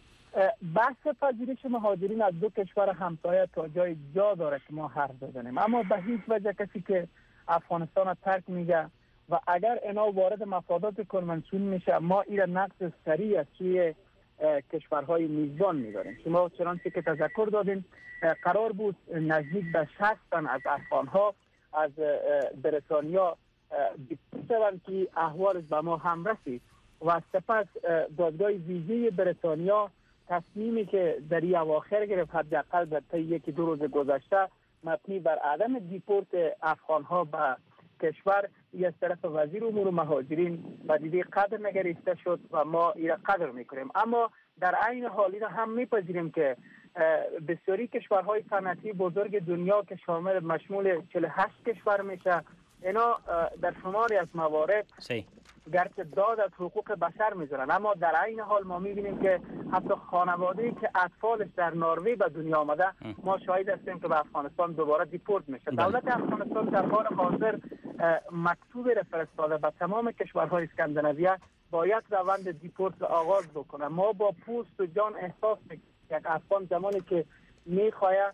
بحث پذیرش مهاجرین از دو کشور همسایه تا جای جا داره که ما حرف بزنیم، اما به هیچ وجه کسی که افغانستان ترک میگه و اگر اینا وارد مفادات کنوانسیون میشه، ما این نقص سریع از سوی کشورهای میزبان میداریم. شما چنانچه که تذکر دادین قرار بود نزدیک به شصت تن از افغانها از بریتانیا دیپورت شوند که احوالش به ما هم رسید و سپس دادگاه ویژه بریتانیا تصمیمی که در این اواخر گرفت، حداقل در طی یکی دو روز گذشته، مبنی بر عدم دیپورت افغانها به کشور، از طرف وزیر امور مهاجرین پدیده قدر نگریسته شد و ما این را قدر میکنیم. اما در عین حال این هم میپذیریم که بسیاری کشورهای صنعتی بزرگ دنیا که شامل مشمول چهل و هشت کشور میشه، اینا در شماری از موارد گرچه داد از حقوق بشر میذارن، اما در عین حال ما میبینیم که حتی خانواده‌ای که اطفالش در نروژ به دنیا آمده، ما شاهد هستیم که به افغانستان دوباره دیپورت میشه. دولت افغانستان در حال حاضر مکتوبی را فرستاده به تمام کشورهای اسکاندیناویه باید روند دیپورت را آغاز بکنه. ما با پوست و جان احساس میکنیم یک افغان زمانی که میخواهد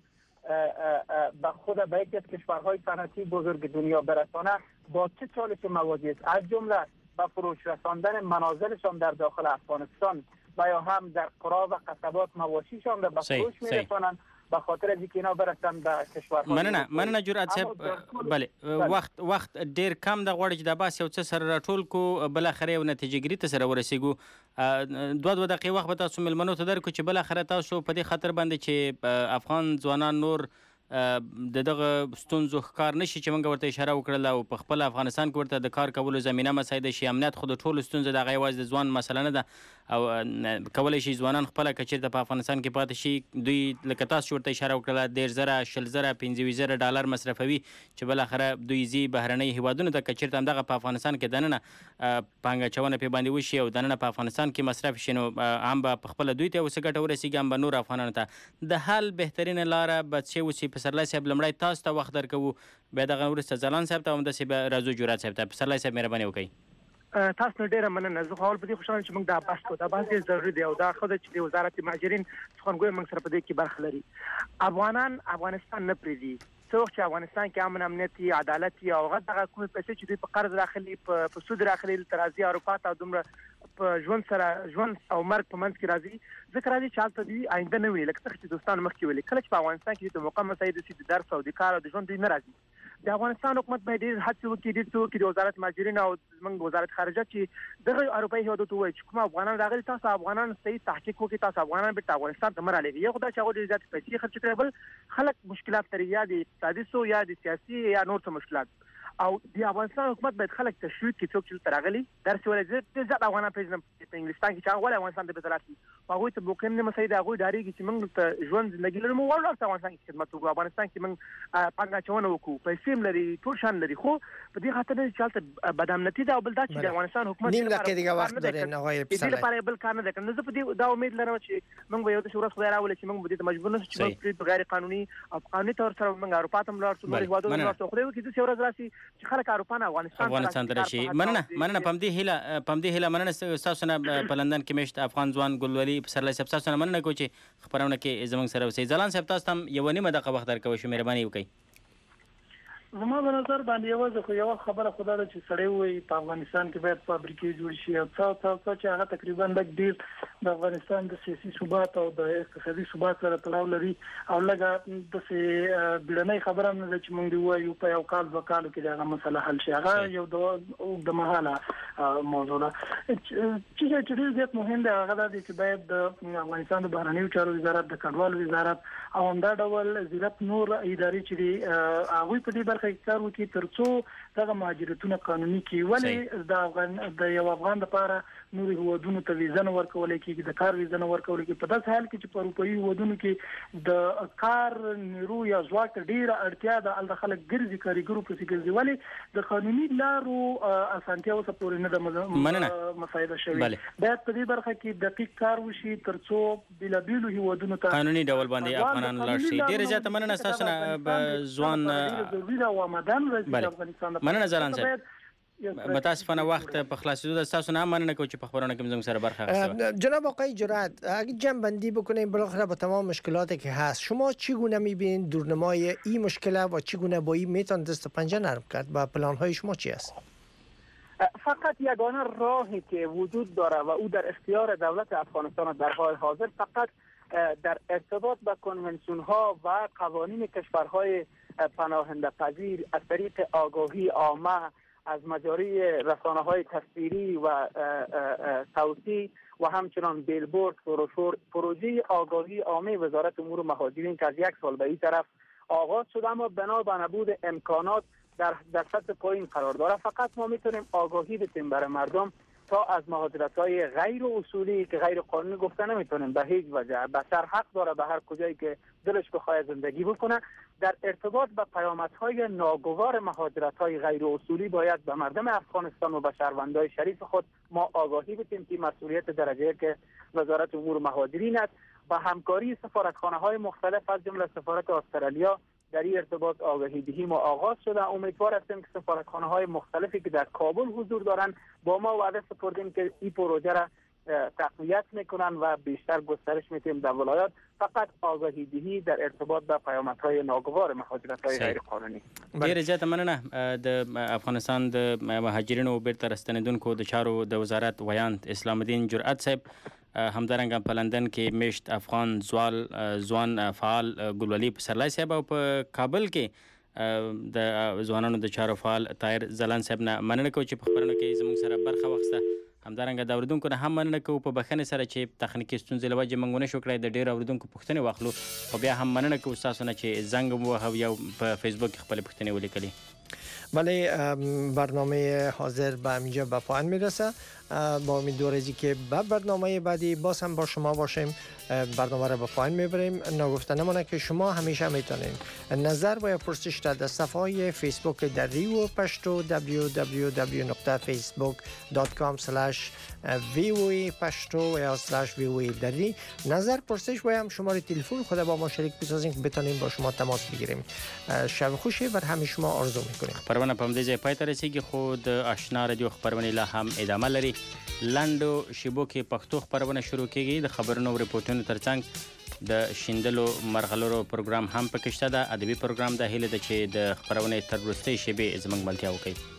به خود به یکی از کشورهای صنعتی بزرگ دنیا برسانه، با چه چالش مواجه است، از جمله با فروش رساندن منازلشان در داخل افغانستان و یا هم در قرا و قصبات مواشیشان را به فروش میرسانند به خاطر از اینکه اینا برسن به کشورها. مننه مننه جرأت صاحب. بله وخت وخت ډیر کم د غوړ چې د باس یو څه سره راټول کو بل اخر یو نتیجه ګری ته سره ورسیګو. دوه دوه دقیقې وخت به تاسو ملمنو ته درکو چې بل اخر تاسو په دې خاطر باندې چې افغان ځوانان نور د دغه ستونزو ښکار نشي چې موږ ورته اشاره وکړل او په خپل افغانستان کې ورته د کار کولو زمینه مساعده شي. امنیت خو د ټولو ستونزه د هغه یوازې د ځوان مسله نه ده او کولی شي ځوانان خپله که چېرته په افغانستان کې پاتې شي دوی لکه تاسو چې ورته اشاره وکړله دېرش زره شل زره پنځه ویشت زره ډالر مصرفوي چې بالاخره دوی ځي بهرنۍ هیوادونو ته که چېرته همدغه په افغانستان کې دننه پانګه اچونه پرې باندې وشي او دننه په افغانستان کې مصرف شي نو هم به پخپله دوی ته اوسه ګټه ورسېږي هم به نور افغانانو ته د حل بهترینه لاره به څه وسي. پسرلی صاحب لومړی تاسو ته وخت درکوو بیا دغه وروسته ځلان صاحب ته همداسې به راځو جرات صاحب ته. پسرلی صاحب مهرباني وکړئ. تاسو نو ډیره مننه. زه خو اول په دې خوشحاله چې موږ دا بحث کوو. دا بحث ډېر ضروري دی او دا ښه ده چې د وزارت مهاجرین سخنګوی موږ سره په دې کې برخه لري. افغانان افغانستان نه پرېږدي. څوک چې افغانستان کې امن امنیت وي عدالت وي او هغه دغه کومې پیسې چې دوی په قرض راخلي په سود راخلي دلته راځي اروپا ته او دومره په ژوند سره ژوند او مرګ په منځ کې راځي ځکه راځي چې هلته دوی آینده نه ویني. لکه څنګه چې دوستانو مخکې ویلي کله چې په افغانستان کې د موقع مسایل شي د درس او د کار او د ژوند دوی نه راځي. د افغانستان حکومت باید ډېر هڅې وکړي ډېر څه وکړي د وزارت مهاجرین او زموږ وزارت خارجه چې دغه اروپایي هېوادو ته ووایي چې کوم افغانان راغلي تاسو افغانان صحیح تحقیق وکړي تاسو افغانان بیرته افغانستان ته مه رالېږئ. یو خو دا چې هغوی ډېرې زیاتې پیسې خرچ کړي بل خلک مشکلات لري یا د اقتصادي سو یا د سیاسي یا نور څه مشکلات او د افغانستان حکومت باید خلک تشویق کړي څوک چې دلته راغلي درس ویلی ډېر زیات افغانان پېژنم په انګلستان کې چې هغه ولې افغانستان ته بېرته راشي په هغوی ته موقع نه مسایي د هغوی ډارېږي چې موږ ته ژوند زندګي لرو موږ غواړو هلته افغانستان کې خدمت وکړو افغانستان کې موږ پانګه اچونه وکړو پیسې هم لري ټول شیان لري خو په دې خاطر چې هلته بدامنیتي ده او بل دا چې د افغانستان حکومت نیم دقیقه دیگه وخت دارین آقای پسرلی دې لپاره بل کار نه دی کړی. زه په دې دا امید لرم چې موږ به یو داسې ورځ خدای راولي چې موږ به دې ته مجبور نه شو چې موږ په غیر قانوني او قانوني طور سره موږ اروپا ته ولاړ شو نور هېوادونو ته ولاړ شو. خدای وکړي داسې ورځ راشي چې خلک اروپا نه افغانستان افغانستان ته راشي. مننه مننه په همدې هیله په همدې هیله مننه ستاسو نه په لندن کې میشت افغان ځوان ګلولي پسرلی صاحب تاسو نه مننه کوم چې خبرونه کې زموږ سره اوسئ. ځلان صاحب تاسو هم یوه نیمه دقیقه وخت درکوی شو مهرباني وکړئ. زما په نظر باندې یوازې خو یوه خبره خو دا ده چې سړی وایي په افغانستان کې باید فابریکې جوړ شي او څه څه څه چې هغه تقریبا لږ ډېر د افغانستان د سیاسي ثبات او د اقتصادي ثبات سره تړاو لري او لږه داسې بیړنۍ خبره هم نه ده چې موږ دې ووایو په یو کال دوه کالو کې د هغه مسله حل شي. هغه یو د اوږدمهاله موضوع ده. چې چې ډېر زیات مهم دی هغه دا دی چې باید د افغانستان د بهرنیو چارو وزارت د کډوالو وزارت او همدا ډول وزارت نور ادارې چې دي هغوی په دې برخه کار وکړي ترڅو دغه مهاجرتونه قانوني کړي. ولې د افغان د یو افغان لپاره نورو هیوادونو ته ویزه نه ورکول کېږي د کار ویزه نه ورکول کېږي په داسې حال کې چې په اروپایي هیوادونو کې د کار نیرو یا ځواک ډېره اړتیا ده هلته خلک ګرځي کارګرو پسې ګرځي ولې د قانوني لارو اسانتیا اوسه پورې نه ده مساعده شوې. باید په دې برخه کې دقیق کار وشي ترڅو بېلابېلو هیوادونو ته قانوني ډول باندې افغانان لاړ شي. ډېره زیاته مننه ستاسو نه ځوان مننه ځلان صاحب. متاسفانه وقت په خلاصېدو ده ستاسو نه مننه کوم چې په خبرونه کې زموږ سره برخه اخیستې. جناب آقای جرأت اگه جمع‌بندی بکنیم بالاخره با تمام مشکلاتی که هست شما چگونه می‌بینید دورنمای این مشکل و چگونه با این میتون دست و پنجه نرم کرد و پلان‌های شما چی است؟ فقط یگانه راهی که وجود داره و او در اختیار دولت افغانستان در حال حاضر فقط در ارتباط با کنونسیون ها و قوانین کشورهای پناهنده پذیر از طریق آگاهی عامه از مجاری رسانه های تصویری و صوتی و همچنان بیلبورد فروشور پروژه آگاهی عامه وزارت امور مهاجرین که از یک سال به این طرف آغاز شده اما بنا به نبود امکانات در در سطح پایین قرار داره. فقط ما میتونیم آگاهی بدیم برای مردم تا از مهاجرت‌های غیر اصولی که غیر قانونی گفته نمیتونیم به هیچ وجه. بشر حق داره به هر کجایی که دلش بخواد زندگی بکنه. در ارتباط با پیامدهای ناگوار مهاجرت‌های غیر اصولی باید به مردم افغانستان و به شهروندان شریف خود ما آگاهی بدیم که مسئولیت درجه که وزارت امور مهاجرین است. با همکاری سفارتخانه‌های مختلف از جمله سفارت استرالیا در این ارتباط آگاهی دهی ما آغاز شده. امیدوار هستیم که سفارتخانه‌های مختلفی که در کابل حضور دارند با ما وعده سپردیم که این پروژه را تقویت میکنن و بیشتر گسترش میتیم در ولایات. فقط آگاهی دهی در ارتباط با پیامدهای ناگوار مهاجرت‌های غیر قانوني. ډیره زیاته مننه د افغانستان د مهاجرینو بیرته راستنیدونکو د چارو د وزارت ویاند اسلام الدین جرأت صاحب همدارنګه په لندن کې میشت افغان ځوال ځوان فعال ګلولي پسرلی صاحب او په کابل کې د ځوانانو د چارو فعال طاهر ځلان صاحب نه مننه کوم چې په خبرونو کې زموږ سره برخه واخیسته. همدارنګه د اوریدونکو نه هم مننه کوو په بخښنې سره چې تخنیکي ستونزې له وجې موږ ونه شو کړی د ډېرو اوریدونکو پوښتنې واخلو او بیا هم مننه کوو ستاسو نه چې زنګ مو وهو یا په فیسبوک کې خپلې پوښتنې ولیکلې. بله برنامه حاضر به اینجا به پایان میرسه. با امیدواری که به برنامه بعدی باز هم با شما باشیم. برنامه را به پایان میبریم. نگفته نمونه که شما همیشه میتونین نظر و یا پرسش را در صفحه های فیسبوک دری و پشتو دبلیو دبلیو دبلیو دات فیسبوک دات کام اسلش وی او ای پشتو یا اسلش وی او ای دری نظر پرسش و هم شماره تلفن خود با ما شریک بسازیم که بتونیم با شما تماس بگیریم. شب خوشی بر همه شما آرزو میکنیم. خبرونه په همدې ځای پای ته رسیږي خو د آشنا رادیو خبرونه لا هم ادامه لري. لنډو شیبو کې پښتو خبرونه شروع کیږي. د خبرونو او ریپورتونو ترڅنګ د شیندلو مرغلرو پروګرام هم پکې شته. د ادبي پروګرام د هیله ده چې د خبرونه تر وروستۍ شیبې زموږ ملتیا وکړي.